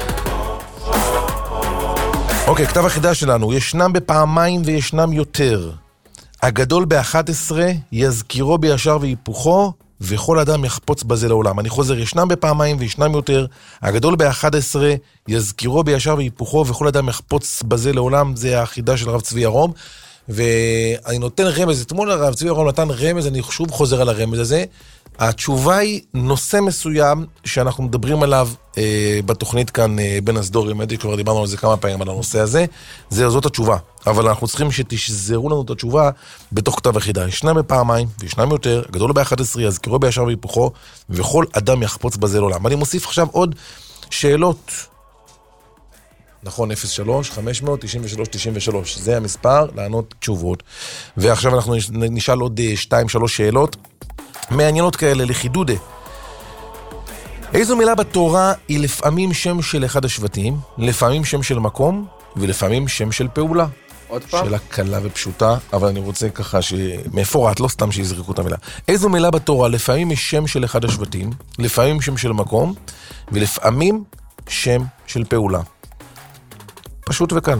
אוקיי, כתב החידה שלנו, ישנם בפעמיים וישנם יותר. הגדול ב-11 יזכירו בישר והיפוכו, וכל אדם יחפוץ בזה לעולם. אני חוזר, ישנם בפעמיים וישנם יותר. הגדול ב-11 יזכירו בישר והיפוכו, וכל אדם יחפוץ בזה לעולם. זה החידה של הרב צבי ירום. ואני נותן רמז, אתמול הרב צבי ירום נתן רמז, אני שוב חוזר על הרמז הזה. התשובה היא נושא מסוים שאנחנו מדברים עליו בתוכנית כאן בין הסדורים. כבר דיברנו על זה כמה פעמים על הנושא הזה. זאת התשובה. אבל אנחנו צריכים שתשזרו לנו את התשובה בתוך כתב החידה. ישנם בפעמיים וישנם יותר. הגדול ב-11 יזכירו בישר והיפוכו, וכל אדם יחפוץ בזה לעולם. אני מוסיף עכשיו עוד שאלות נכון, 03, 500, 93, 93. זה המספר, לענות תשובות. ועכשיו אנחנו נשאל עוד 2-3 שאלות מעניינות כאלה לחידודה. איזו מילה בתורה היא לפעמים שם של אחד השבטים, לפעמים שם של מקום, ולפעמים שם של פעולה? עוד פעם? שאלה קלה ופשוטה, אבל אני רוצה ככה מפורט, לא סתם שיזרקו את המילה. איזו מילה בתורה לפעמים יש שם של אחד השבטים, לפעמים שם של מקום, ולפעמים שם של פעולה? פשוט וקל.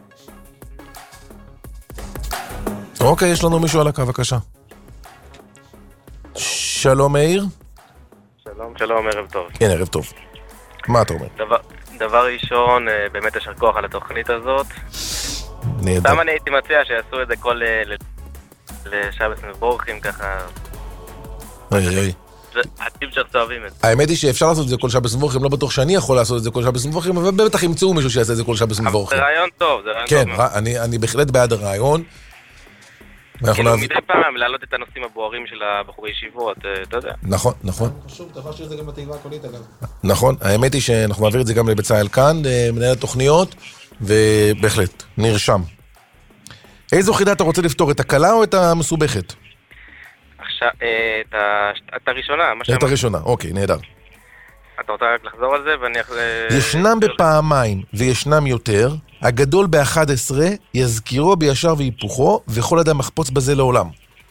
אוקיי, יש לנו מישהו על הקו, בבקשה. שלום מאיר. שלום, ערב טוב. כן, ערב טוב. מה אתה אומר? דבר ראשון, באמת יישר כוח על התוכנית הזאת. נהדר. סתם אני הייתי מציע שיעשו את זה כל לשבס מבורכים ככה. איי. הטיפ שאנחנו אוהבים את זה. האמת היא שאפשר לעשות את זה כל שבס מבורכים, לא בטוח שאני יכול לעשות את זה כל שבס מבורכים, אבל בטח ימצאו מישהו שיעשה את זה כל שבס מבורכים. זה רעיון טוב, זה רעיון טוב. מאוד. כן, אני בהחלט בעד הרעיון. כאילו מדי פעם להעלות את הנושאים הבוערים של הבחורי ישיבות, אתה יודע. נכון. חשוב, דבר שזה גם בתיבה הקולית אגב. נכון, האמת היא שאנחנו נעביר את זה גם לבצלאל כאן, מנהל התוכניות, ובהחלט, נרשם. איזו חידה אתה רוצה לפתור, את הקלה או את המסובכת? עכשיו, את הראשונה. את הראשונה, אוקיי, נהדר. אתה רוצה רק לחזור על זה ואני... ישנם בפעמיים וישנם יותר, הגדול ב-11 יזכירו בישר והיפוכו, וכל אדם מחפוץ בזה לעולם.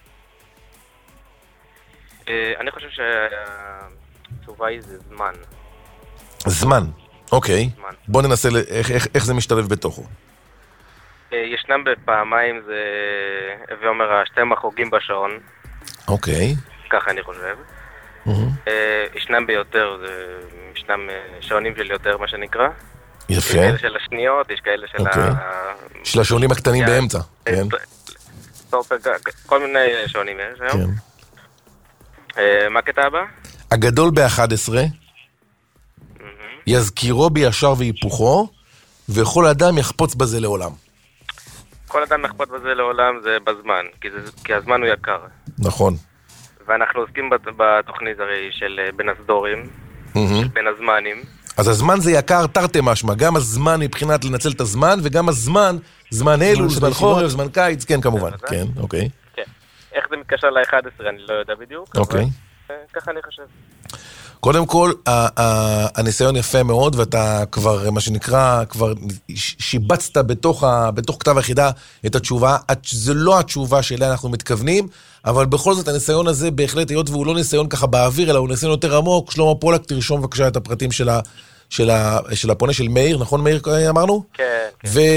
אני חושב שהתשובה היא זה זמן. זמן, אוקיי. בוא ננסה איך זה משתלב בתוכו. ישנם בפעמיים זה, הווה אומר, השתיים החוגים בשעון. אוקיי. ככה אני חושב. ישנם ביותר, ישנם שעונים של יותר, מה שנקרא. יפה. יש כאלה של השניות, יש כאלה של של השעונים הקטנים באמצע, כן. כל מיני שעונים יש היום. מה הקטע הבא? הגדול ב-11 יזכירו בישר והיפוכו, וכל אדם יחפוץ בזה לעולם. כל אדם יחפוץ בזה לעולם זה בזמן, כי הזמן הוא יקר. נכון. ואנחנו עוסקים בתוכנית הרי של בין הסדורים, של בין הזמנים. אז הזמן זה יקר תרתי משמע, גם הזמן מבחינת לנצל את הזמן, וגם הזמן, זמן אלול, זמן חורף, זמן קיץ, כן כמובן, כן, אוקיי. איך זה מתקשר ל-11 אני לא יודע בדיוק, אוקיי. ככה אני חושב. קודם כל, הניסיון יפה מאוד, ואתה כבר, מה שנקרא, כבר שיבצת בתוך כתב היחידה את התשובה. זה לא התשובה שאליה אנחנו מתכוונים, אבל בכל זאת הניסיון הזה בהחלט, היות והוא לא ניסיון ככה באוויר, אלא הוא ניסיון יותר עמוק. שלמה פולק, תרשום בבקשה את הפרטים של הפונה של מאיר, נכון מאיר אמרנו? כן.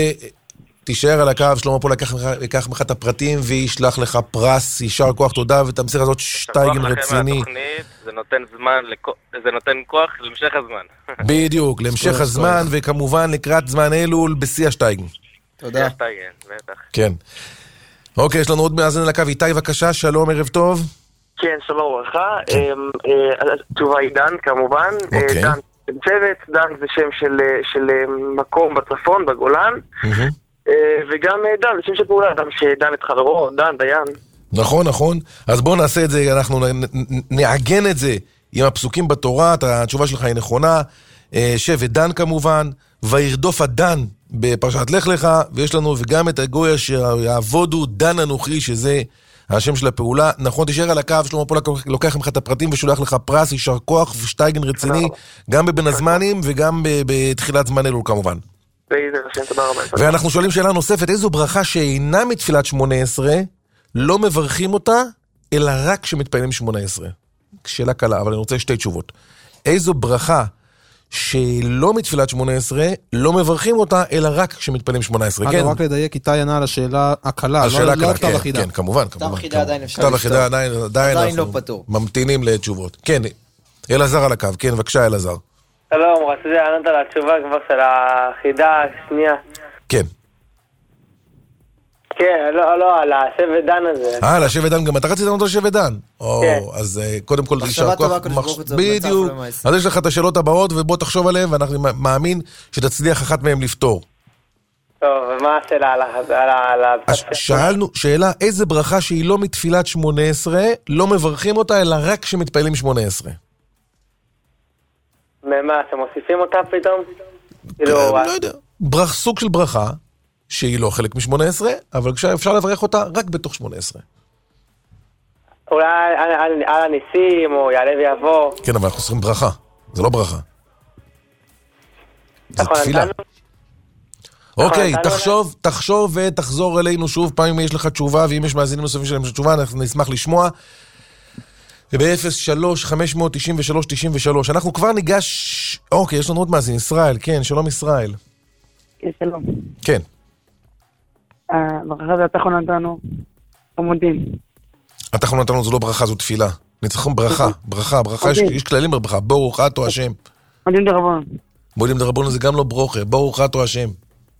תישאר על הקו, שלמה פולק ייקח ממך את הפרטים וישלח לך פרס, יישר כוח, תודה, ותמשיך הזאת שטייגן רציני. זה נותן זמן, זה נותן כוח להמשך הזמן. בדיוק, להמשך הזמן, וכמובן לקראת זמן אלול בשיא השטייגן. תודה. השטייגן, בטח. כן. אוקיי, יש לנו עוד מאזן על הקו, איתי בבקשה, שלום, ערב טוב. כן, שלום וברכה. תשובה היא דן, כמובן. דן צוות, דן זה שם של מקום בצפון, בגולן. וגם דן, זה שם של פעולה, אדם שדן את חברו, דן, דיין. נכון. אז בואו נעשה את זה, אנחנו נעגן את זה עם הפסוקים בתורה, התשובה שלך היא נכונה. שבט דן כמובן, וירדוף הדן בפרשת לך לך, ויש לנו וגם את הגוי אשר יעבודו דן אנוכי, שזה השם של הפעולה. נכון, תישאר על הקו, שלמה פולק לוקח ממך את הפרטים ושולח לך פרס, יישר כוח ושטייגן רציני, גם בבין הזמנים וגם בתחילת זמן אלול כמובן. ואנחנו שואלים שאלה נוספת, איזו ברכה שאינה מתפילת 18 לא מברכים אותה, אלא רק כשמתפעלים 18? שאלה קלה, אבל אני רוצה שתי תשובות. איזו ברכה שלא מתפילת 18 לא מברכים אותה, אלא רק כשמתפעלים 18? כן. רק לדייק, איתי ענה על השאלה הקלה, לא כתב החידה. כן, כמובן. כתב החידה עדיין אפשר לפתור. כתב החידה עדיין לא פתור. ממתינים לתשובות. כן, אלעזר על הקו, כן, בבקשה אלעזר. שלום, רציתי לענות על התשובה כבר של החידה השנייה. כן. כן, לא, על השבט דן הזה. על השבט דן, גם אתה רצית לענות על השבט דן? כן. אז קודם כל יישר כוח. בדיוק. אז יש לך את השאלות הבאות, ובוא תחשוב עליהן, ואנחנו מאמין שתצליח אחת מהן לפתור. טוב, ומה השאלה על שאלנו, שאלה, איזה ברכה שהיא לא מתפילת 18, לא מברכים אותה, אלא רק כשמתפעלים 18? מה, אתם מוסיפים אותה פתאום? לא יודע. סוג של ברכה, שהיא לא חלק מ-18, אבל אפשר לברך אותה רק בתוך 18. אולי על הניסים, או יעלה ויבוא. כן, אבל אנחנו עושים ברכה. זה לא ברכה. זה תפילה. אוקיי, תחשוב ותחזור אלינו שוב, פעם אם יש לך תשובה, ואם יש מאזינים נוספים שלהם תשובה, אנחנו נשמח לשמוע. ב-03-593-93, אנחנו כבר ניגש... אוקיי, יש לנו עוד מאזין, ישראל, כן, שלום ישראל. כן, שלום. כן. ברכה זה התחון נתנו, עמודים. התחון נתנו זו לא ברכה, זו תפילה. נצטרכם ברכה, יש כללים בברכה, ברוך אתה השם. מודים דרבון. מודים דרבון זה גם לא ברוכה, ברוך אתה השם.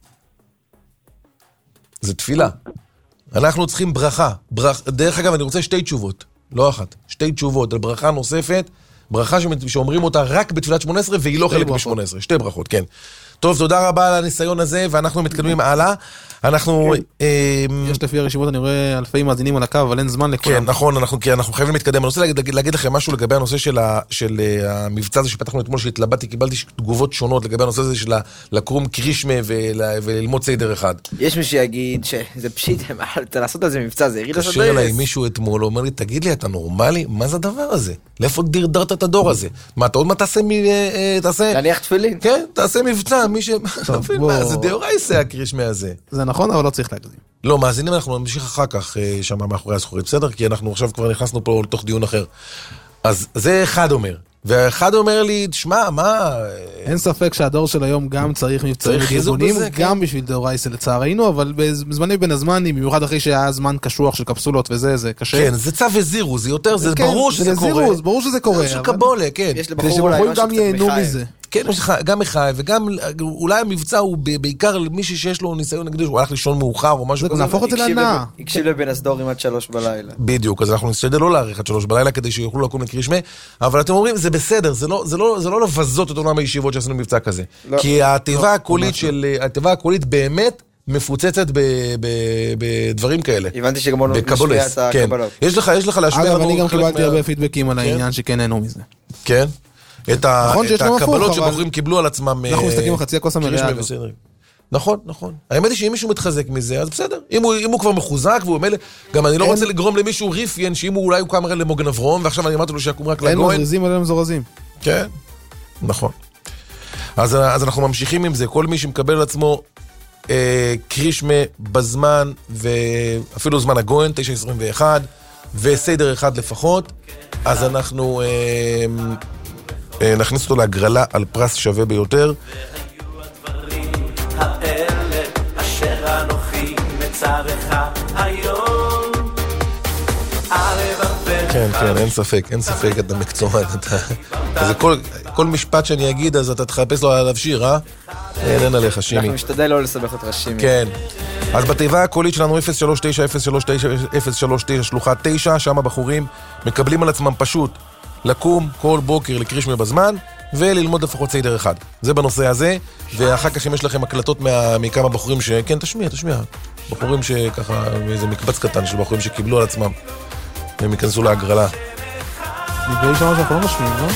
זה תפילה. אנחנו צריכים ברכה. דרך אגב, אני רוצה שתי תשובות. לא אחת. שתי תשובות על ברכה נוספת. ברכה שאומרים אותה רק בתפילת 18, והיא לא חלק מ-18. שתי ברכות, כן. טוב, תודה רבה על הניסיון הזה, ואנחנו מתקדמים הלאה. אנחנו... יש לפי הרשימות, אני רואה אלפי מאזינים על הקו, אבל אין זמן לכולם. כן, נכון, אנחנו חייבים להתקדם. אני רוצה להגיד לכם משהו לגבי הנושא של המבצע הזה שפתחנו אתמול, שהתלבטתי, קיבלתי תגובות שונות לגבי הנושא הזה של לקרום קרישמה וללמוד סדר אחד. יש מי שיגיד שזה פשיט, לעשות על זה מבצע, זה יריד לעשות קשר אליי מישהו אתמול, אומר לי, תגיד לי, אתה נורמלי? מה זה הדבר הזה? לאיפה דרדרת את הדור הזה? מה, אתה עוד מה תעשה להניח תפילין? כן, תעשה מבצע, זה דאורייסה הקרישמה הזה. זה נכון, אבל לא צריך להגזים. לא, מאזינים אנחנו נמשיך אחר כך שמה מאחורי הזכורית, בסדר? כי אנחנו עכשיו כבר נכנסנו פה לתוך דיון אחר. אז זה אחד אומר. ואחד אומר לי, תשמע, מה... אין ספק שהדור של היום גם צריך מבצעים וארגונים, גם בשביל דאורייסה לצערנו, אבל בזמני בין הזמנים, במיוחד אחרי שהיה זמן קשוח של קפסולות וזה, זה קשה. כן, זה צו וזירו, זה יותר, זה ברור שזה קורה. ברור שזה קורה. זה קבולה, כן. כדי שבחורים גם ייהנו מזה. כן, יש לך גם מחייב, וגם אולי המבצע הוא בעיקר למישהי שיש לו ניסיון נגדי, הוא הלך לישון מאוחר או משהו כזה. נהפוך את זה להנאה. הקשיב לבין הסדורים עד 3 בלילה. בדיוק, אז אנחנו נשתדל לא להאריך עד 3 בלילה כדי שיוכלו לקום לקרישמה, אבל אתם אומרים, זה בסדר, זה לא לבזות את עולם הישיבות שעשינו מבצע כזה. כי התיבה הקולית באמת מפוצצת בדברים בדברים הבנתי שגם בוא נשמיע את הקבלות. יש לך להשמיע... אגב, אני גם קיבלתי הרבה פידבקים על העניין שכן נהנו מזה. כן? את הקבלות שבחורים קיבלו על עצמם... אנחנו מסתכלים על חצי הכוס המלאה. נכון. האמת היא שאם מישהו מתחזק מזה, אז בסדר. אם הוא כבר מחוזק, והוא אומר, גם אני לא רוצה לגרום למישהו ריפיין, שאם הוא אולי הוא קם למוגן אברום, ועכשיו אני אמרתי לו שיקום רק לגוין. אין מזרזים עליהם זורזים. כן, נכון. אז אנחנו ממשיכים עם זה. כל מי שמקבל על עצמו קרישמה בזמן, ואפילו זמן הגוין, 9:21, וסדר אחד לפחות, אז אנחנו... נכניס אותו להגרלה על פרס שווה ביותר. כן, אין ספק, אתה מקצוען. כל משפט שאני אגיד, אז אתה תחפש לו עליו שיר, אה? אין עליך, שימי. אנחנו משתדל לא לסבך אותך, שימי. כן. אז בתיבה הקולית שלנו 039, שלוחה 9, שם הבחורים מקבלים על עצמם פשוט לקום כל בוקר לקרישמה בזמן, וללמוד לפחות סדר אחד. זה בנושא הזה, ואחר כך אם יש לכם הקלטות מכמה בחורים כן, תשמיע. בחורים שככה, איזה מקבץ קטן של בחורים שקיבלו על עצמם, והם ייכנסו להגרלה. נדמה לי שם שאנחנו לא משמיעים, לא?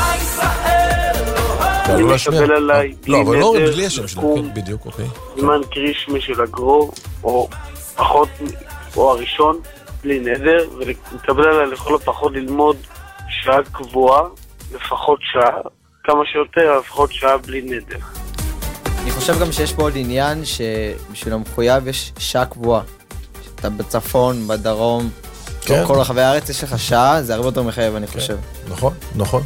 לא להשמיע. לא, אבל לא בלי השם שלהם, כן, בדיוק, אוקיי. זמן קרישמה של הגרו, או פחות, או הראשון, בלי נדר, ולקבל עליה לכל הפחות ללמוד שעה קבועה, לפחות שעה, כמה שיותר, לפחות שעה בלי נדר. אני חושב גם שיש פה עוד עניין שבשביל המחויב יש שעה קבועה. שאתה בצפון, בדרום, כל רחבי הארץ יש לך שעה, זה הרבה יותר מחייב, אני חושב. נכון.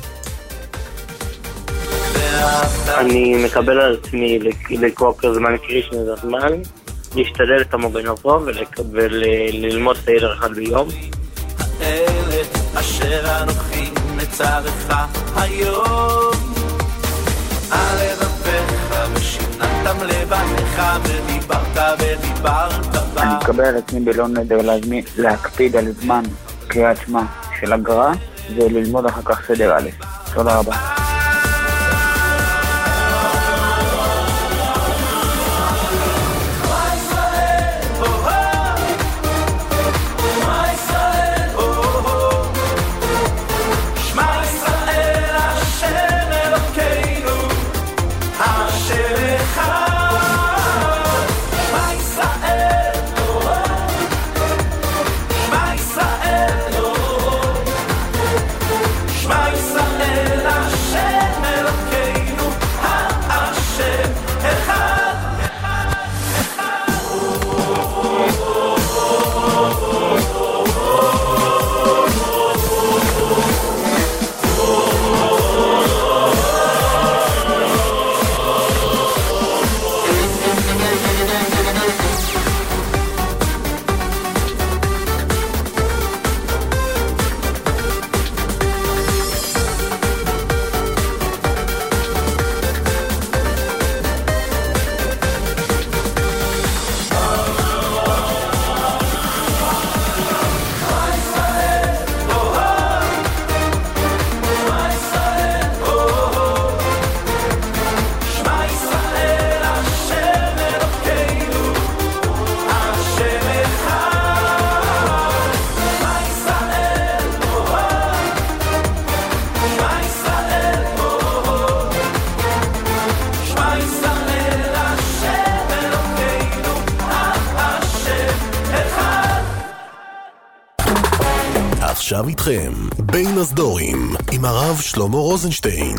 אני מקבל על עצמי לקרוא כזמן קרישמה בזמן, להשתדל את המוגן אברום וללמוד סדר אחד ביום. אשר אנוכי מצרך היום הלב אפיך ושינתם לבניך ודיברת אני מקבל על עצמי בלא נדר להקפיד על זמן קריאת שמע של הגר"א וללמוד אחר כך סדר א'. תודה רבה. אשר אחד עכשיו איתכם, בין הסדורים, עם הרב שלמה רוזנשטיין.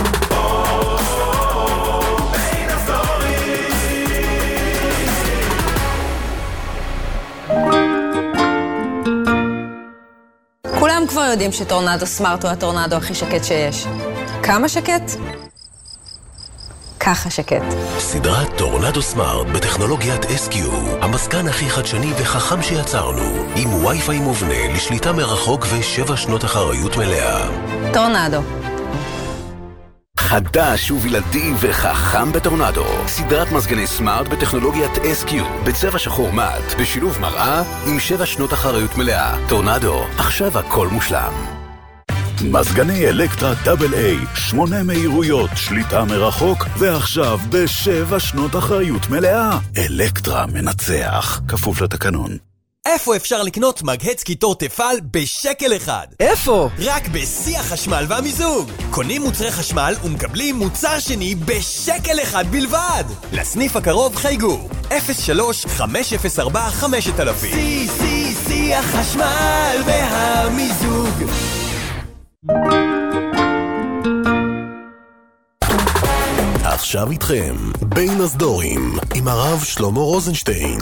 כולם כבר יודעים שטורנדו סמארט הוא הטורנדו הכי שקט שיש. כמה שקט? ככה שקט. סדרת טורנדו סמארט בטכנולוגיית SQ, המסקן הכי חדשני וחכם שיצרנו, עם וי-פיי מובנה לשליטה מרחוק ו7 שנות אחריות מלאה. טורנדו. חדש ובלעדי וחכם בטורנדו. סדרת מזגני סמארט בטכנולוגיית SQ, בצבע שחור מאט, בשילוב מראה עם 7 שנות אחריות מלאה. טורנדו, עכשיו הכל מושלם. מזגני אלקטרה דאבל איי, 8 מהירויות, שליטה מרחוק, ועכשיו ב7 שנות אחריות מלאה. אלקטרה מנצח, כפוף לתקנון. איפה אפשר לקנות מגהץ קיטור תפעל בשקל אחד? איפה? רק בשיא החשמל והמיזוג. קונים מוצרי חשמל ומקבלים מוצר שני בשקל אחד בלבד. לסניף הקרוב חייגו 03-504-5000. שיא החשמל והמיזוג. עכשיו איתכם, בין הסדורים, עם הרב שלמה רוזנשטיין.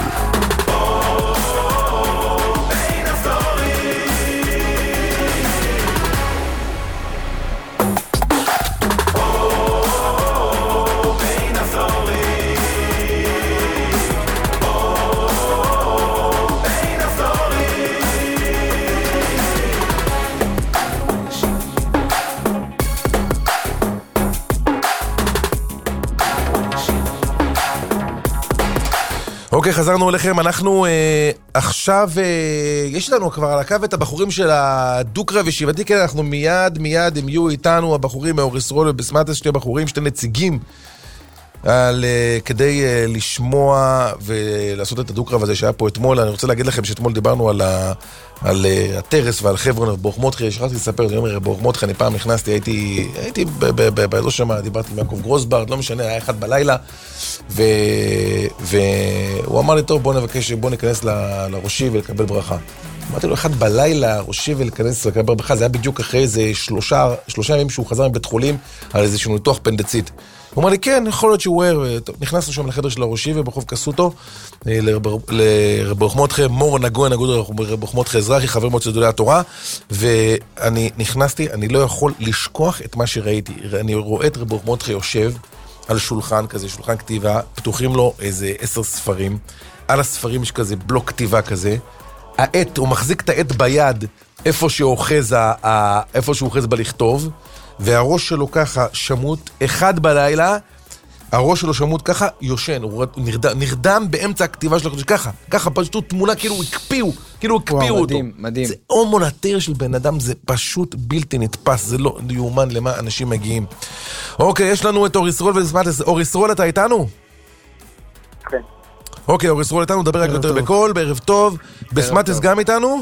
אוקיי, חזרנו אליכם, אנחנו עכשיו, יש לנו כבר על הקו את הבחורים של הדו-קרב ישיבתי, כן, אנחנו מיד הם יהיו איתנו, הבחורים מאור ישראל ובסמטס, שתי בחורים, שתי נציגים, כדי לשמוע ולעשות את הדו-קרב הזה שהיה פה אתמול. אני רוצה להגיד לכם שאתמול דיברנו על הטרס ועל חברון ברוך מותחי, שכחתי לספר, אני אומר, ברוך מותחי, אני פעם נכנסתי, הייתי לא שמה, דיברתי עם יעקב גרוסברד, לא משנה, היה 1 בלילה, והוא אמר לי, טוב, בוא ניכנס לראשי ולקבל ברכה. אמרתי לו, 1 בלילה, ראשי ולכנס לקבל ברכה, זה היה בדיוק אחרי איזה 3 ימים שהוא חזר מבית חולים על איזשהו ניתוח פנדצית. הוא אמר לי, כן, יכול להיות שהוא נכנסנו שם לחדר של הראשי וברחוב קסוטו, לרבוך מותחי, מור נגוע נגוד רבוך מותחי אזרחי, חבר מועצת גדולי התורה, ואני נכנסתי, אני לא יכול לשכוח את מה שראיתי. אני רואה את רבוך מותחי יושב על שולחן כזה, שולחן כתיבה, פתוחים לו איזה 10 ספרים, על הספרים יש כזה בלוק כתיבה כזה, העט, הוא מחזיק את העט ביד, איפה שהוא אוחז בלכתוב, והראש שלו ככה שמות, 1 בלילה, הראש שלו שמות ככה, יושן, הוא נרדם באמצע הכתיבה שלו, ככה, פשוט תמונה, כאילו הקפיאו אותו. מדהים. זה הומונטר של בן אדם, זה פשוט בלתי נתפס, זה לא יאומן למה אנשים מגיעים. אוקיי, יש לנו את אור ישראל וסמטס. אור ישראל, אתה איתנו? כן. אוקיי, אור ישראל איתנו, דבר רק יותר בקול, בערב טוב. בסמטס גם איתנו?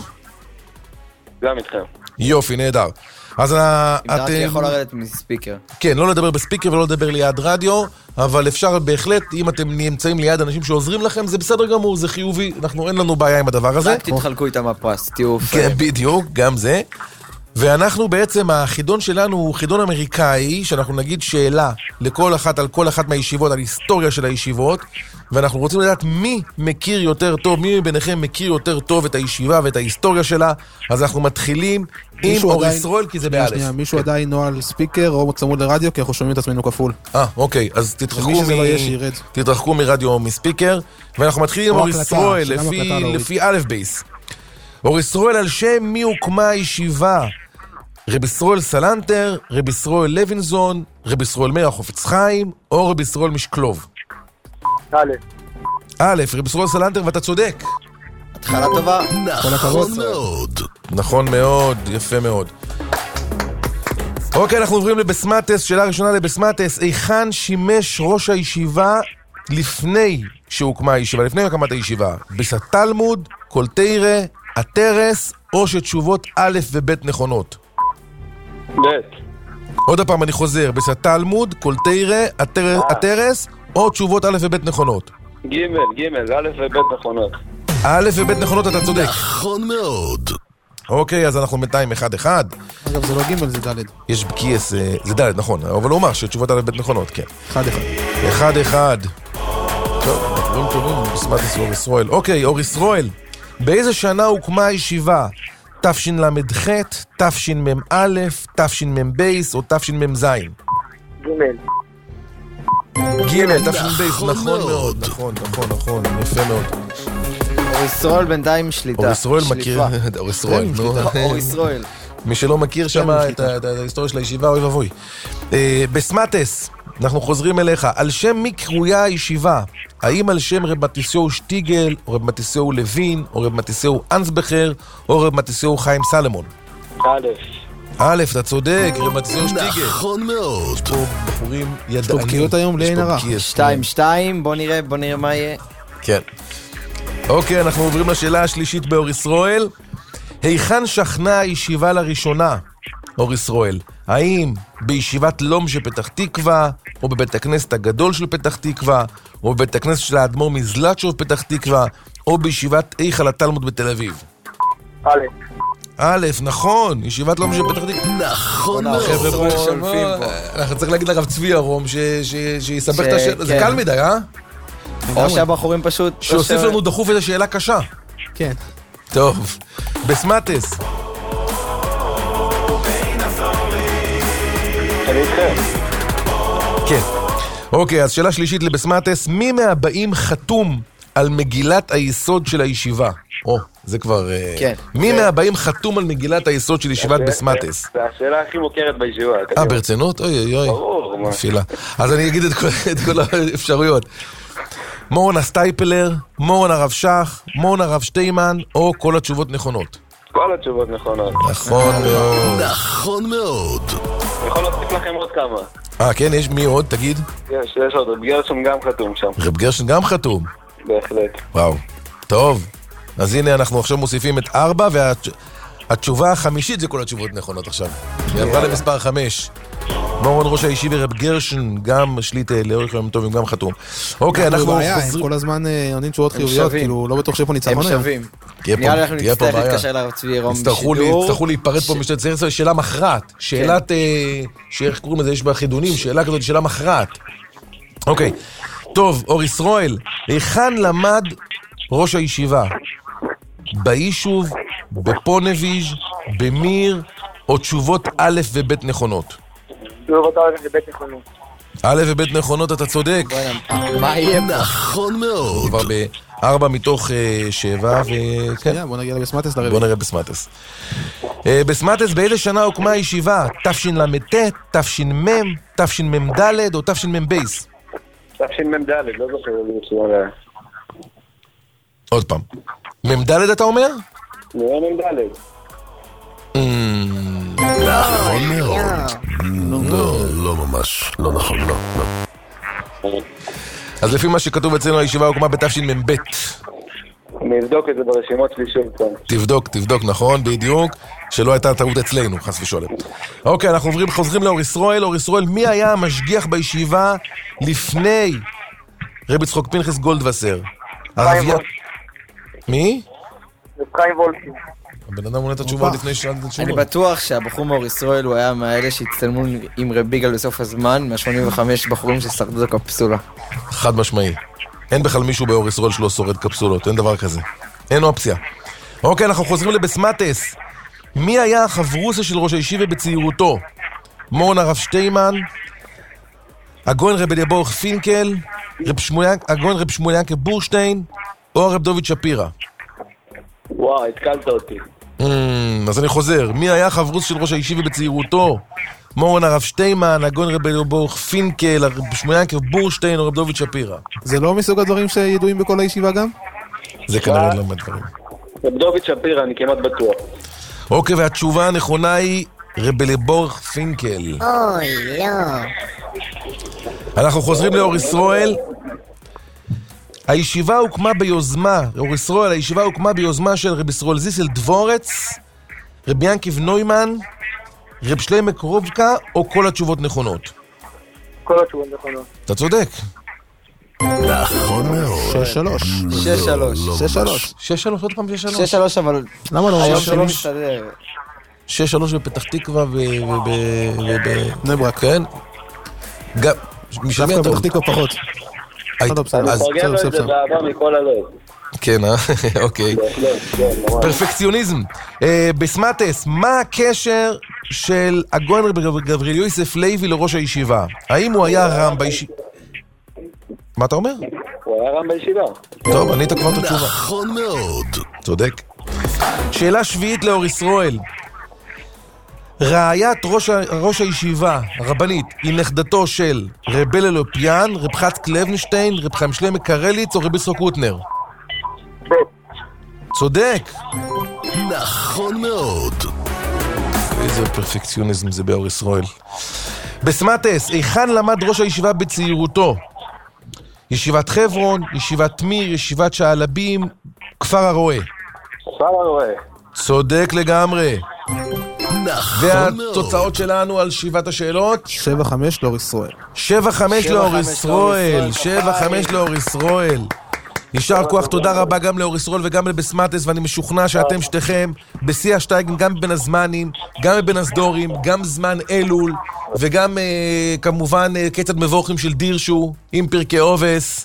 גם איתכם. יופי, נהדר. אז אם אתה יכול לרדת מספיקר. כן, לא לדבר בספיקר ולא לדבר ליד רדיו, אבל אפשר בהחלט, אם אתם נמצאים ליד אנשים שעוזרים לכם, זה בסדר גמור, זה חיובי, אין לנו בעיה עם הדבר הזה. רק תתחלקו איתם הפרס, תהיו כן, בדיוק, גם זה. ואנחנו בעצם, החידון שלנו הוא חידון אמריקאי, שאנחנו נגיד שאלה לכל אחת, על כל אחת מהישיבות, על היסטוריה של הישיבות, ואנחנו רוצים לדעת מי מכיר יותר טוב, מי מביניכם מכיר יותר טוב את הישיבה ואת ההיסטוריה שלה. אז אנחנו מתחילים עם אור ישראל, כי זה באלף. מישהו עדיין נועל ספיקר או צמוד לרדיו, כי אנחנו שומעים את עצמנו כפול. אוקיי, אז תתרחקו מרדיו או מספיקר, ואנחנו מתחילים עם אור ישראל, לפי א' בייס. אור ישראל, על שם מי הוקמה הישיבה? רב ישראל סלנטר, רב ישראל לוינזון, רב ישראל מאיר החפץ חיים, או רב ישראל משקלוב? א', רב ישראל סלנטר, ואתה צודק. התחלה טובה. נכון מאוד. נכון מאוד, יפה מאוד. אוקיי, אנחנו עוברים לבסמטס, שאלה ראשונה לבסמטס. היכן שימש ראש הישיבה לפני שהוקמה הישיבה, לפני הקמת הישיבה? בסתלמוד, קולטיירה, הטרס, או שתשובות א' וב' נכונות? ב'. עוד הפעם אני חוזר, בסתלמוד, קולטיירה, הטרס, או תשובות א' וב' נכונות? ג', א' וב' נכונות. א' וב' נכונות, אתה צודק. נכון מאוד. אוקיי, אז אנחנו בינתיים 1-1. אגב, זה לא ג' זה ד'. יש בקייס, זה ד', נכון, אבל הוא אמר שתשובות על בית נכונות, כן. 1-1. 1-1. טוב, דברים טובים, בסמטס אור ישראל. אוקיי, אור ישראל, באיזה שנה הוקמה הישיבה? תשל"ח, תשמ"א, תשמ"ב או תשמ"ז? ג' תשמ"ב, נכון מאוד, נכון, יפה מאוד. אור ישראל בינתיים שליטה. אור ישראל מכיר, אור ישראל, אור ישראל. מי שלא מכיר שם את ההיסטוריה של הישיבה, אוי ובוי. בסמטס, אנחנו חוזרים אליך, על שם מי קרויה הישיבה? האם על שם רב מתיסיהו שטיגל, או רב מתיסיהו לוין, או רב מתיסיהו אנסבכר, או רב מתיסיהו חיים סלמון? א', אתה צודק, רב מתיסיהו שטיגל. נכון מאוד. יש פה בחורים ידענים. יש פה בקיאות היום לעין הרע. 2-2, בוא נראה מה יהיה. כן. אוקיי, אנחנו עוברים לשאלה השלישית באור ישראל. היכן שכנה הישיבה לראשונה, אור ישראל? האם בישיבת לום שפתח תקווה, או בבית הכנסת הגדול של פתח תקווה, או בבית הכנסת של האדמו"ר מזלאטשוב פתח תקווה, או בישיבת היכל התלמוד בתל אביב? א', נכון, ישיבת לום של פתח תקווה. נכון מאוד. אנחנו צריך להגיד לרב צבי ארום שיסבך את השאלה. זה קל מדי, אה? או שהבחורים פשוט... שיוסיף לנו דחוף איזו שאלה קשה. כן. טוב, בסמטס. אני איתכם. כן. אוקיי, אז שאלה שלישית לבסמטס. מי מהבאים חתום על מגילת היסוד של הישיבה? זה כבר... כן. מי מהבאים חתום על מגילת היסוד של ישיבת בסמטס? זה השאלה הכי מוכרת בישיבה. ברצינות? אוי. ברור. נפילה. אז אני אגיד את כל האפשרויות. מורן הסטייפלר, מורן הרב שח, מורן הרב שטיימן, או כל התשובות נכונות? כל התשובות נכונות. נכון מאוד. נכון מאוד. אני יכול להוסיף לכם עוד כמה. כן, יש מי עוד, תגיד? יש עוד, רב גרשון גם חתום שם. רב גרשון גם חתום? בהחלט. וואו, טוב. אז הנה אנחנו עכשיו מוסיפים את 4, והתשובה החמישית זה כל התשובות נכונות עכשיו. היא עברה למספר 5. מורן ראש הישיבה רב גרשון, גם שליט לאורך יום טוב, גם חתום. אוקיי, אנחנו חוזרים... כל הזמן עונים תשובות חיוביות, כאילו לא בטוח שפה ניצחון היום. הם שווים. נראה לי אנחנו נצטרך להתקשר לרב צבי ירום בשידור. יצטרכו להיפרד פה משתי צריך שאלה מכרעת. שאלת, שאיך קוראים לזה, יש בחידונים, שאלה כזאת, שאלה מכרעת. אוקיי, טוב, אור ישראל, היכן למד ראש הישיבה? ביישוב, בפונביז', במיר, או תשובות א' וב' נכונות? תשובות א' וב' נכונות. א' וב' נכונות, אתה צודק. מה יהיה? נכון מאוד. כבר ב4 מתוך 7, וכן. בוא נגיע לבסמטס לרביעי. בוא נראה בסמטס. בסמטס, באיזה שנה הוקמה הישיבה? תשל"ט, תש"מ, תשמ"ד או תשמ"ב? תשמ"ד, לא זוכר לי בשביל... עוד פעם. מ"ד אתה אומר? נראה מ"ד. נכון מאוד. לא ממש, לא נכון, לא. אז לפי מה שכתוב אצלנו, הישיבה הוקמה בתשמ"ב. אני אבדוק את זה ברשימות שלי שוב פעם. תבדוק, נכון, בדיוק. שלא הייתה טעות אצלנו, חס ושלום. אוקיי, אנחנו חוזרים לאור ישראל. אור ישראל, מי היה המשגיח בישיבה לפני רבי יצחק פנחס גולדווסר? מי? זה חיים וולפין. הבן אדם עונה את התשובה לפני שאלת את התשובה. אני בטוח שהבחור מאור ישראל הוא היה מהאלה שהצטלמו עם רב ביגל בסוף הזמן, מה-85 בחורים ששרדו את הקפסולה. חד משמעי. אין בכלל מישהו באור ישראל שלא שורד קפסולות, אין דבר כזה. אין אופציה. אוקיי, אנחנו חוזרים לבסמטס. מי היה החברוסה של ראש הישיבה בצעירותו? מורן הרב שטיימן, הגאון רב אליבור פינקל, הגאון רב שמואל ינקה בורשטיין, או הרב דוד שפירא? וואו, התקלת אותי. אז אני חוזר. מי היה חברוס של ראש הישיבה בצעירותו? מורן הרב שטיימן, הגאון רב אליבור פינקל, הרב שמואל ינקה בורשטיין, או הרב דוד שפירא? זה לא מסוג הדברים שידועים בכל הישיבה גם? זה כנראה לא מהדברים. רב דוד שפירא, אני כמעט בטוח. אוקיי, והתשובה הנכונה היא רב אליבור פינקל. אוי, לא. אנחנו חוזרים לאור ישראל. הישיבה הוקמה ביוזמה, אור ישראל, הישיבה הוקמה ביוזמה של רב ישראל זיסל דבורץ, רב ינקיב נוימן, רב שלמה קרובקה, או כל התשובות נכונות? כל התשובות נכונות. אתה צודק. נכון מאוד. 6-3. עוד פעם 6-3. 6-3, אבל... למה לא? היום שלא מסתדר. 6-3 בפתח תקווה בני ברק. כן. גם... דווקא פתח תקווה פחות. אני מפרגן לו את זה באהבה מכל הלב. כן, אוקיי. פרפקציוניזם. בסמטס, מה הקשר של הגאון גבריאל יוסף לוי לראש הישיבה? האם הוא היה רם בישיבה? מה אתה אומר? הוא היה רם בישיבה. טוב, ענית כבר את התשובה. נכון מאוד. צודק. שאלה שביעית לאור ישראל. רעיית ראש הישיבה הרבנית היא נכדתו של רב הלל אופיאן, רב חץ לוינשטיין, רב חיים שלמה קרליץ או רב יצחק קוטנר? צודק. נכון מאוד. איזה פרפקציוניזם זה באור ישראל. בסמטס, היכן למד ראש הישיבה בצעירותו? ישיבת חברון, ישיבת מיר, ישיבת שעלבים, כפר הרועה. כפר הרועה. צודק לגמרי. נכון מאוד. והתוצאות שלנו על שבעת השאלות? 7-5 לאור ישראל. 7-5 לאור ישראל. 7-5 לאור ישראל. נשאר כוח, תודה רבה גם לאור ישראל וגם לבסמטס, ואני משוכנע שאתם שתיכם בשיא השטייגן, גם בין הזמנים, גם בין הסדורים, גם זמן אלול, וגם כמובן קצת מבורכים של דירשו, עם פרקי אובס.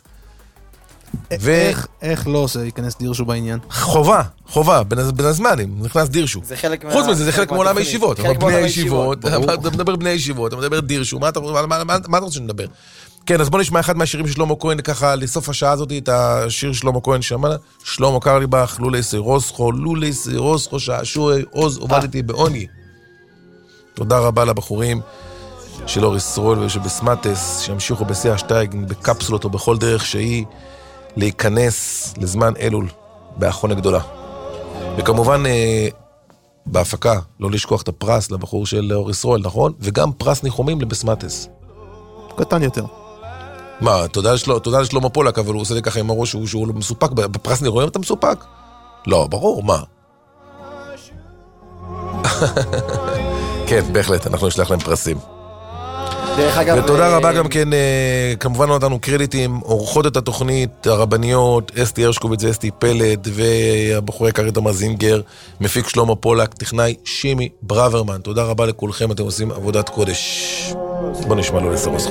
איך לא עושה ייכנס דירשו בעניין? חובה, בין הזמנים, נכנס דירשו. חוץ מזה, זה חלק מעולם הישיבות. בני הישיבות, אתה מדבר בני הישיבות, אתה מדבר דירשו, מה אתה רוצה שנדבר? כן, אז בוא נשמע אחד מהשירים של שלמה כהן, ככה לסוף השעה הזאת, את השיר שלמה כהן שמע, שלמה קרליבך, לולי סירוסחו, שעשועי, עוז, עובדתי בעוני. תודה רבה לבחורים של אור ישראל ושבסמטס, שימשיכו בשיא השטייגן, בקפסולות או בכל דרך שהיא, להיכנס לזמן אלול, באחרונה גדולה. וכמובן, בהפקה, לא לשכוח את הפרס לבחור של אור ישראל, נכון? וגם פרס ניחומים לבסמטס. קטן יותר. מה, תודה לשלמה פולק, אבל הוא עושה לי ככה עם הראש שהוא מסופק, בפרס ניחומים אתה מסופק? לא, ברור, מה? כן, בהחלט, אנחנו נשלח להם פרסים. ותודה רבה גם כן, כמובן נתנו קרדיטים, עורכות את התוכנית, הרבניות, אסתי הרשקוביץ ואסתי פלד, והבחורי קרית המזינגר, מפיק שלמה פולק, טכנאי שימי ברוורמן. תודה רבה לכולכם, אתם עושים עבודת קודש. בוא נשמע לו לסרוסחו.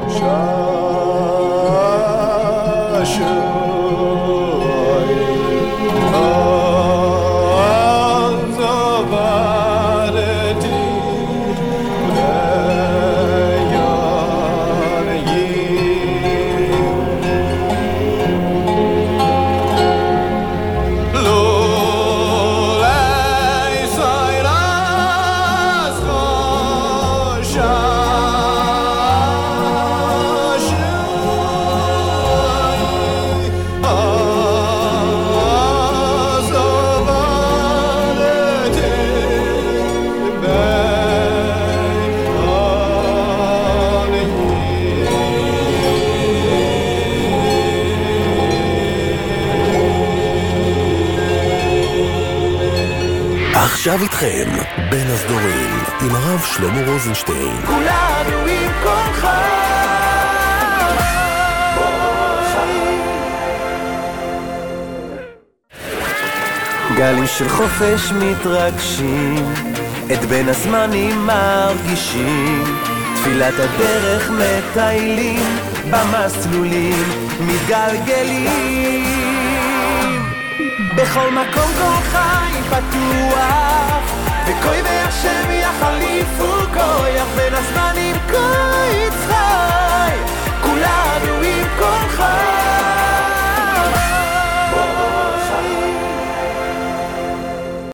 עכשיו איתכם, בין הסדורים, עם הרב שלמה רוזנשטיין. כולנו עם כל גלים של חופש מתרגשים, את בין הזמנים מרגישים, תפילת הדרך מטיילים, במסלולים מתגלגלים. בכל מקום כל חי פתוח,